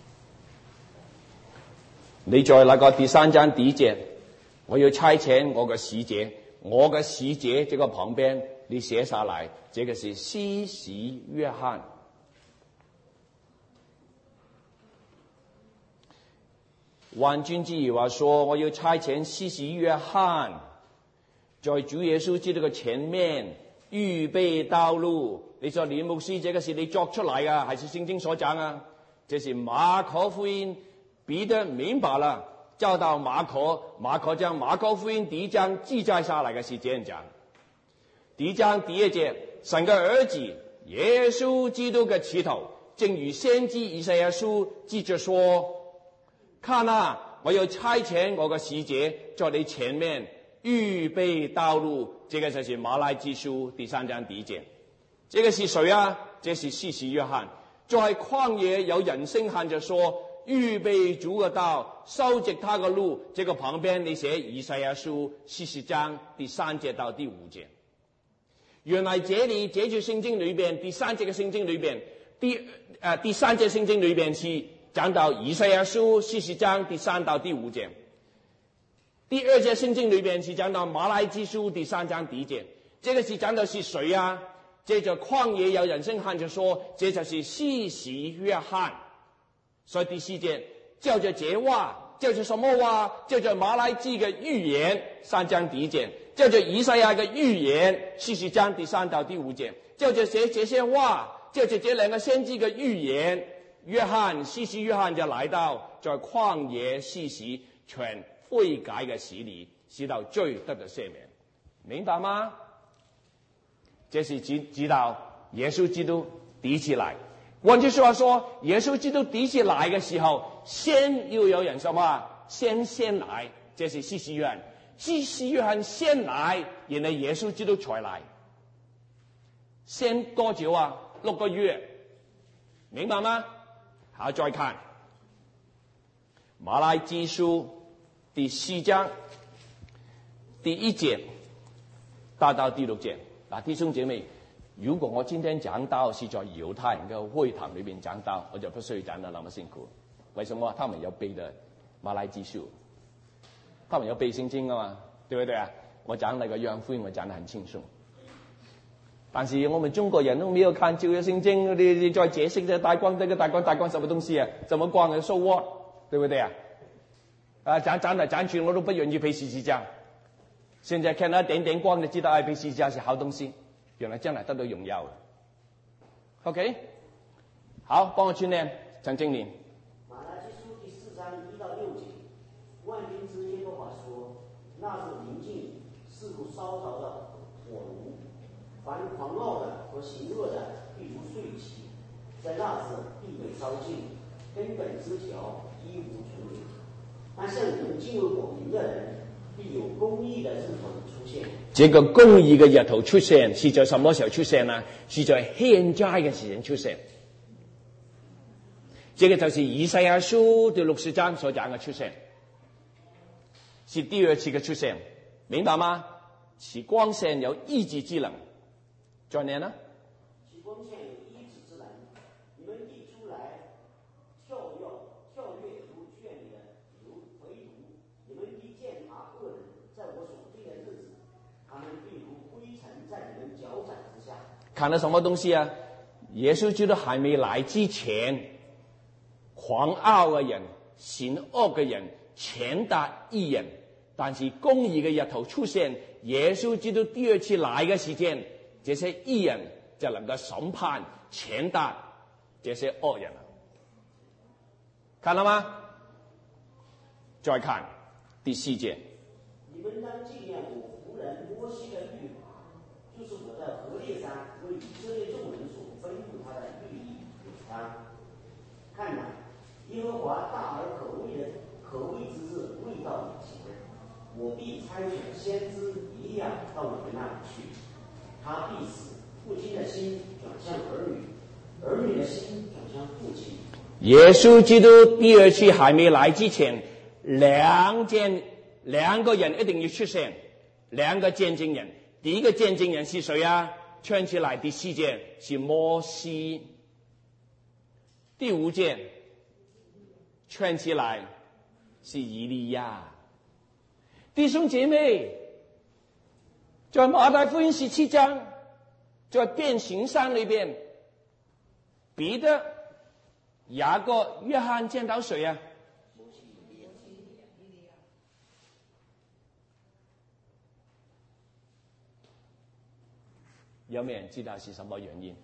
你在那個第3章第1節，我要差遣我嘅使者，我嘅使者這個旁邊你寫下來，這個是施洗約翰。 萬軍之耶和華說，我要差遣施洗約翰在主耶穌基督嘅前面預備道路。你說連牧師，這個是你作出來啊，還是聖經所講啊？這是馬可福音，彼得明白了，照到馬可將馬可福音第一章記載下來嘅是這樣講。第一章第二節，神嘅兒子耶穌基督嘅起頭，正如先知以賽亞書記着說，看啊，我要差遣我嘅使者在你前面預備道路。這個就是馬拉基書第3章第1節。這個是誰啊？這是施洗約翰。在曠野有人聲喊着說，預備主嘅道，修直他嘅路。這個旁邊你寫以賽亞書40章第3節到第5節。原來這裏這句聖經裏邊第3節嘅聖經裏邊，第3節聖經裏邊是講到以賽亞書40章第3到第5節。第2節聖經裏邊是講到馬拉基書第3章第1節。這個是講到是誰啊？這就曠野有人聲喊着說，這就是施洗約翰。所以第4節叫做這話，叫做什麼話？叫做馬拉基嘅預言3章第1節，叫做以賽亞嘅預言40章第3到第5節，叫做這些話，叫做這兩個先知嘅預言。約翰施洗約翰就來到在曠野施洗，傳悔改嘅洗禮，使到罪得到赦免，明白嗎？這是指到耶穌基督第一次來。換句話說，耶穌基督第一次來嘅時候，先要有人什麼？先來，這是施洗約翰。施洗約翰先來，然後耶穌基督才來。先多久啊？6個月，明白嗎？好，再看馬拉基書第4章第1節到第6節。嗱，弟兄姐妹，如果我今天講道是在猶太人嘅會堂裏邊講道，我就不需要講得那麼辛苦。為什麼？他們有背的馬拉基書，他們有背聖經啊嘛，對不對啊？我講那個約翰福音，我講得很輕鬆。但是我們中國人都沒有看舊約聖經，你再解釋這大光，這個大光什麼東西啊？怎麼光嘅 so what？ 對不對啊？講來講去我都不願意背十字架。現在看到一點點光就知道背十字架是好東西，原來將來得到榮耀了。OK， 好，幫我去念陳經念。 馬拉基書第4章1到6節，萬軍之耶和華說：那是臨近四處燒着的火爐，凡狂傲的和行惡的必如睡起，在那時必被燒盡，根本枝條一無存留。但向你們敬畏我名的人，必有公義的日頭出現。 這個公義嘅日頭出現是在什麼時候出現呢？是在現在嘅時間出現。這個就是以賽亞書第60章所講嘅出現，是第二次嘅出現，明白嗎？其光線有醫治之能。再念呢？ 其光線有醫治之能，你們一出來跳躍如圈裏的回毒，你們一見他惡人，在我所定的日子，他們必如灰塵在你們腳掌之下。 看到什麼東西啊？耶穌基督還沒來之前，狂傲嘅人、行惡嘅人踐踏義人，但是公義嘅日頭出現，耶穌基督第二次來嘅時間，這些義人就能夠審判踐踏這些惡人了。看到嗎？再看第4節。 你們當紀念我僕人摩西的律法，就是我在何烈山為以色列眾人所吩咐他的律例給他。看哪，耶和華大而可畏之日未到以前，我必差遣先知以利亞到你們那裡去，他必使父親的心轉向兒女，兒女的心轉向父親。 耶穌基督第二次還沒來之前，兩個人一定要出現，兩個見證人。第一個見證人是誰啊？串起來第4節是摩西，第5節串起來是以利亞。弟兄姐妹，在馬太福音17章，在變形山裏邊，彼得、雅各、約翰見到誰啊？ 有没有人知道是什么原因？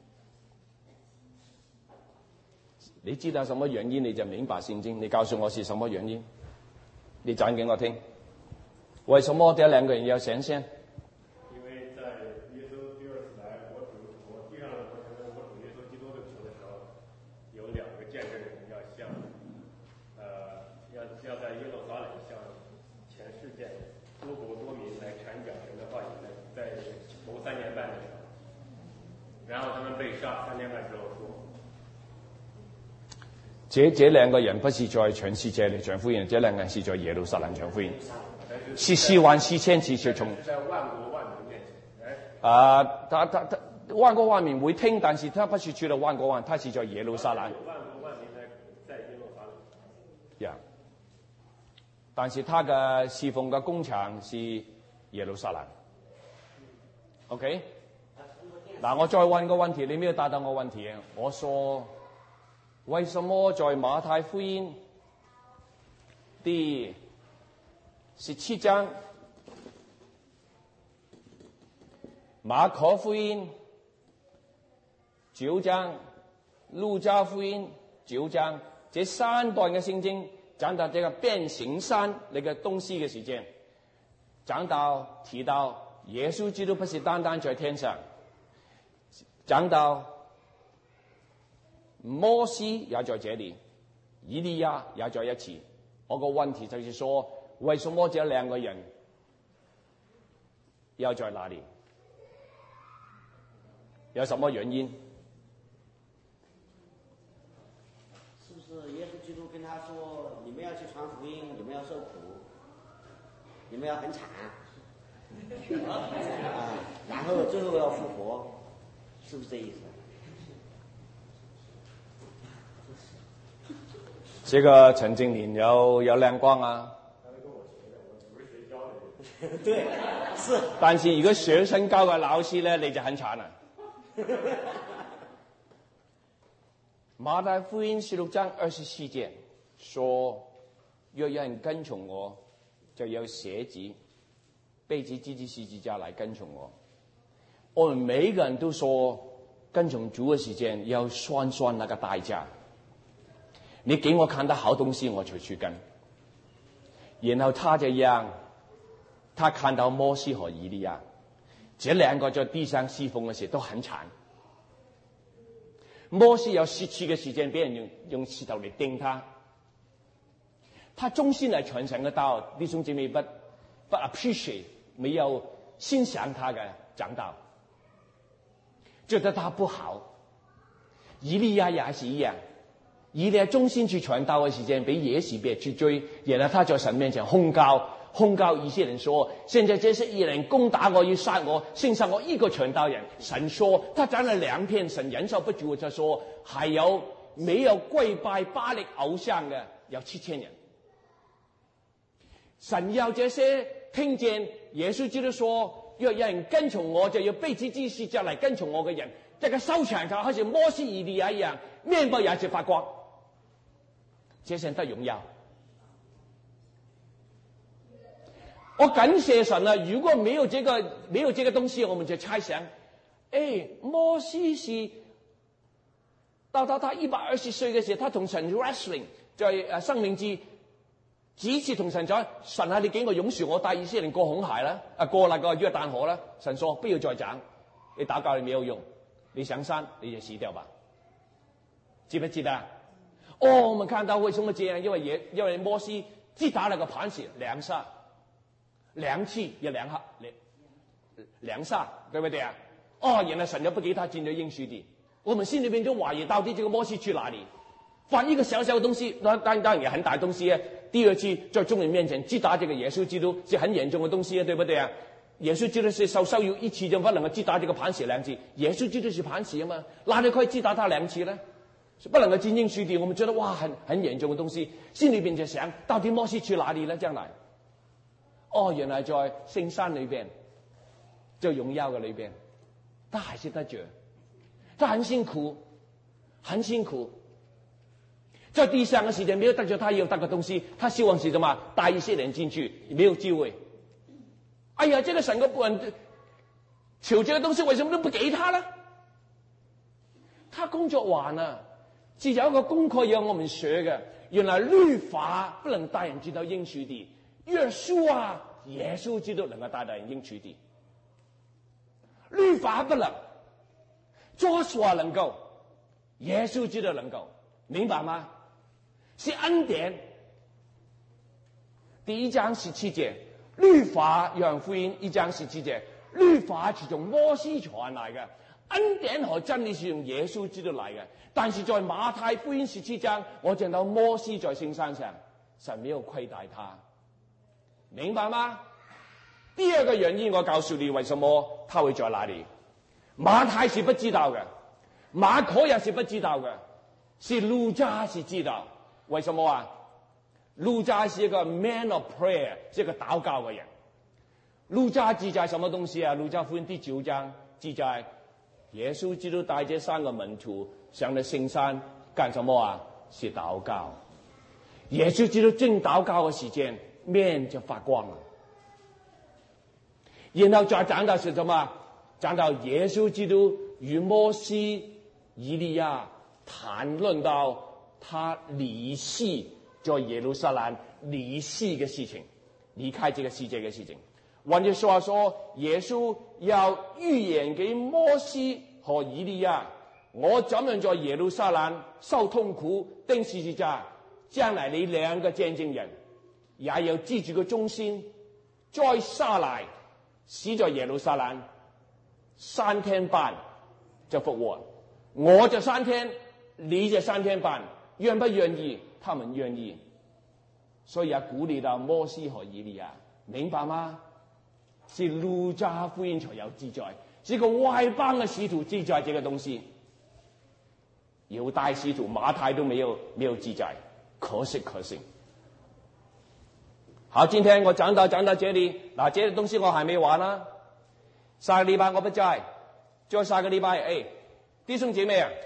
你知道什么原因，你就明白圣经。你告诉我是什么原因？你讲给我听。为什么这两个人要显现？ 因为在耶稣第二次来我地上的过程中，我主耶稣基督的时候，有两个见证人要向要在耶路撒冷向全世界多国多民来传讲神的话语，在头3年半的时候，然后他们被杀，3年半之后说。 这两个人不是在全世界里传福音，这两个人是在耶路撒冷传福音，是4万4千次是从在万国万民面前。 他万国万民会聽，但是他不是去了萬國萬，他是在耶路撒冷。 萬國萬民在耶路撒冷。 呀，但是他的侍奉的工場是耶路撒冷。OK， 嗱，我再問個問題，你沒有答到我問題啊？我說，為什麼在馬太福音第17章、馬可福音9章、路加福音9章，這3段嘅聖經講到這個變形山那個東西嘅時間，講到提到耶穌基督不是單單在天上，講到摩西也在這裡，以利亞也在一起。我個問題就是說，為什麼這兩個人要在那裡？有什麼原因？ 是不是耶穌基督跟他說：你們要去傳福音，你們要受苦，你們要很慘然後最後要復活，是不是這意思？ 這個陳經年有亮光啊！ 對，是。 但是如果學生教嘅老師呢，你就很慘啦。馬太福音16章24節說：若有人跟從我，就要捨己，背起自己十字架來跟從我。我們每個人都說跟從主嘅時間要算那個代價。你給我看到好東西，我就去跟。然後他這樣，他看到摩西和以利亞，這兩個在地上侍奉嘅時候都很慘。摩西有10次嘅時間俾人用石頭嚟釘他，他忠心嚟傳神嘅道，弟兄姊妹不 appreciate， 沒有欣賞他嘅講道，覺得他不好。以利亞也是一樣。以利亞忠心去傳道嘅時間，被耶洗別去追，然後他在神面前控告以色列人說：現在這些異人攻打我，要殺我，剩下我一個傳道人。神說他講了2篇，神忍受不住就說：還有沒有跪拜巴力偶像嘅有7000人。神要這些聽見耶穌基督說：若有人跟從我，就要背起十字架來跟從我嘅人。這個收場就好似摩西以利亞一樣，面部也是發光。這神得榮耀。我感謝神啊！如果沒有這個東西，我們就猜想，摩西是到他120歲嘅時候，他同神 wrestling， 在生命之幾次同神講：神啊，你給我勇士，我帶以色列人過紅海啦，過那個約旦河啦。神說：不要再講，你禱告你沒有用，你上山你就死掉吧。記不記得？我們看到為什麼這樣？因為摩西擊打那個磐石兩下，2次也兩下，對不對啊？原來神就不給他進入應許地。我們心裏面就懷疑，到底這個摩西去哪裡？犯一個小小的東西，當然也很大的東西啊。第2次在眾人面前擊打這個耶穌基督，是很嚴重的東西啊，對不對啊？耶穌基督是受羞辱1次就不能夠擊打這個磐石2次，耶穌基督是磐石啊嘛，哪裡可以擊打他2次呢？不能夠進應許地，我們覺得哇，很嚴重的東西，心裏邊就想，到底摩西去哪裡呢？將來，原來在聖山裏邊，在榮耀嘅裏邊，他還是得着，他很辛苦，很辛苦，在地上嘅時間沒有得着他要得嘅東西，他希望是什麼？帶一些人進去，沒有機會。這個神嘅僕人求这个东西为什么都不给他呢？他工作完了，只有一个功课要我们学的，原来律法不能带人进到应许地，约书亚耶稣基督能够带人应许地。律法不能，Joshua能够，耶稣基督能够，明白吗？是恩典。第1章17节，律法约翰福音1章17节，律法是从摩西傳來嘅，恩典和真理是從耶穌基督嚟嘅。但是在馬太福音17章，我見到摩西在聖山上，神沒有虧待他，明白嗎？第二個原因，我告訴你為什麼他會在那裡。馬太是不知道嘅，馬可也是不知道嘅，是路加是知道。為什麼啊？路加是一個 man of prayer， 是一個禱告嘅人。路加記載什麼東西啊？路加福音第9章記載耶穌基督帶這3個門徒上了聖山幹什麼啊？是禱告。耶穌基督正禱告嘅時間，面就發光了。然後再講到是什麼？講到耶穌基督與摩西、以利亞談論到他離世在耶路撒冷離世嘅事情，離開這個世界嘅事情。換句話說，耶穌要預言給摩西和以利亞，我怎樣在耶路撒冷受痛苦釘十字架，將來你2個見證人也要記住個中心，再下來死在耶路撒冷3天半就復活。我就3天，你就3天半，願不願意？他們願意，所以也鼓勵到摩西和以利亞，明白嗎？是路加福音才有記載，是個外邦嘅使徒記載這個東西，猶大使徒馬太都沒有記載，可惜。好，今天我講到這裡，嗱，這個東西我還沒完啦。下個禮拜我不在，再下個禮拜，弟兄姐妹啊，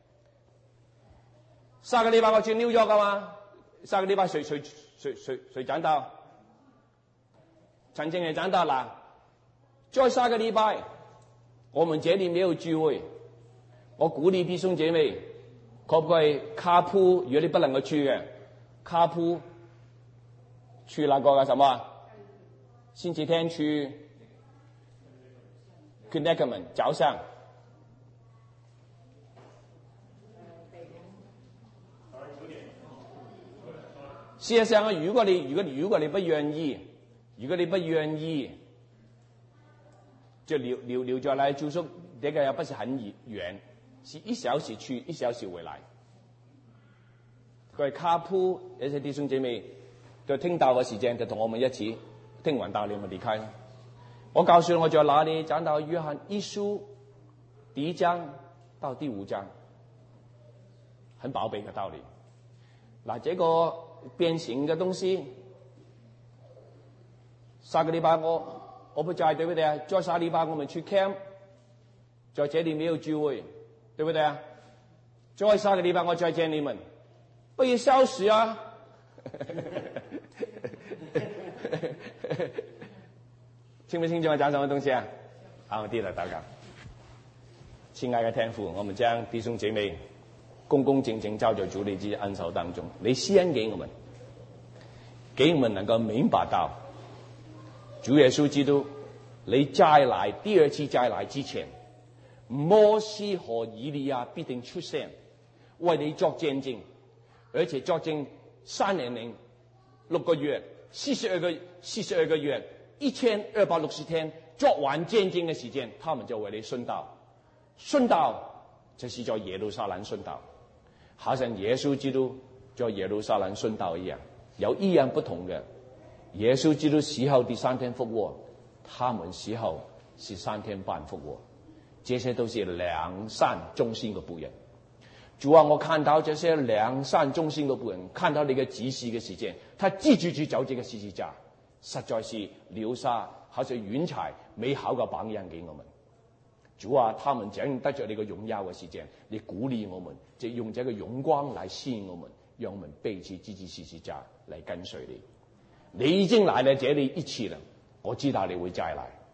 下個禮拜我去紐約㗎嘛，下個禮拜誰講到？陳正也講到啦。再下個禮拜，我們這裡沒有聚會，我鼓勵弟兄姐妹，可不可以卡鋪？如果你不能夠去嘅，卡鋪去那個什麼？星期天去 Connectment 早上。事實上，如果你不願意，就留在來住宿，這個也不是很遠，是1小時去1小時回來。佢係卡鋪，有些弟兄姐妹就聽到嘅時間就同我們一起聽完道理，我們離開啦。我告訴我在哪裡講到約翰一書第1章到第5章，很寶貝嘅道理。嗱，這個變形嘅東西，下個禮拜我不在，對不對啊？再下禮拜我們去 camp， 在這裡沒有聚會，對不對啊？再下個禮拜我再見你們，不要消失啊！清不清楚我講什麼東西啊？好，我低頭禱告。親愛的天父，我們將弟兄姐妹恭恭敬敬交在主你之恩手當中，你施恩給我們能夠明白到主耶穌基督你再來第2次再來之前，摩西和以利亞必定出聲為你作見證，而且作證3年零6個月42個月1260天，作完見證嘅時間，他們就為你殉道。殉道就是在耶路撒冷殉道，好像耶穌基督在耶路撒冷殉道一樣，有一樣不同嘅。耶穌基督死後第3天復活，他們死後是3天半復活，這些都是良善忠心嘅僕人。主啊，我看到這些良善忠心嘅僕人，看到你嘅指示嘅時間，他記住走這個十字架，實在是留下好似遠柴美好嘅榜樣給我們。主啊，他們將得着你嘅榮耀嘅時間，你鼓勵我們，就用這個榮光來吸引我們，讓我們背起自己十字架來跟隨你。你已經來了這裡一次了，我知道你會再來。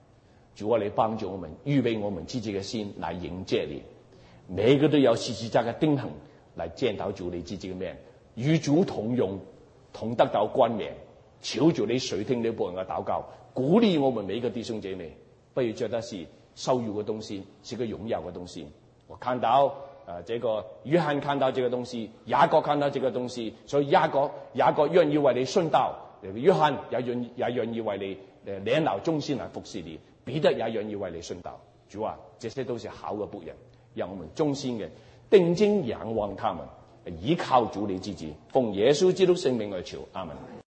主啊，你幫助我們，預備我們自己嘅心來迎接你。每個都有十字架嘅釘痕來見到主你自己嘅面，與主同榮，同得到冠冕。求主你垂聽你僕人嘅禱告，鼓勵我們每一個弟兄姐妹，不要覺得是羞辱嘅東西，是個榮耀嘅東西。我看到這個約翰看到這個東西，雅各看到這個東西，所以雅各願意為你殉道，約翰也願意為你領導忠心來服侍你，彼得也願意為你殉道。主啊，這些都是好嘅僕人，讓我們忠心嘅定睛仰望他們，依靠主你自己，奉耶穌基督聖名而求，阿門。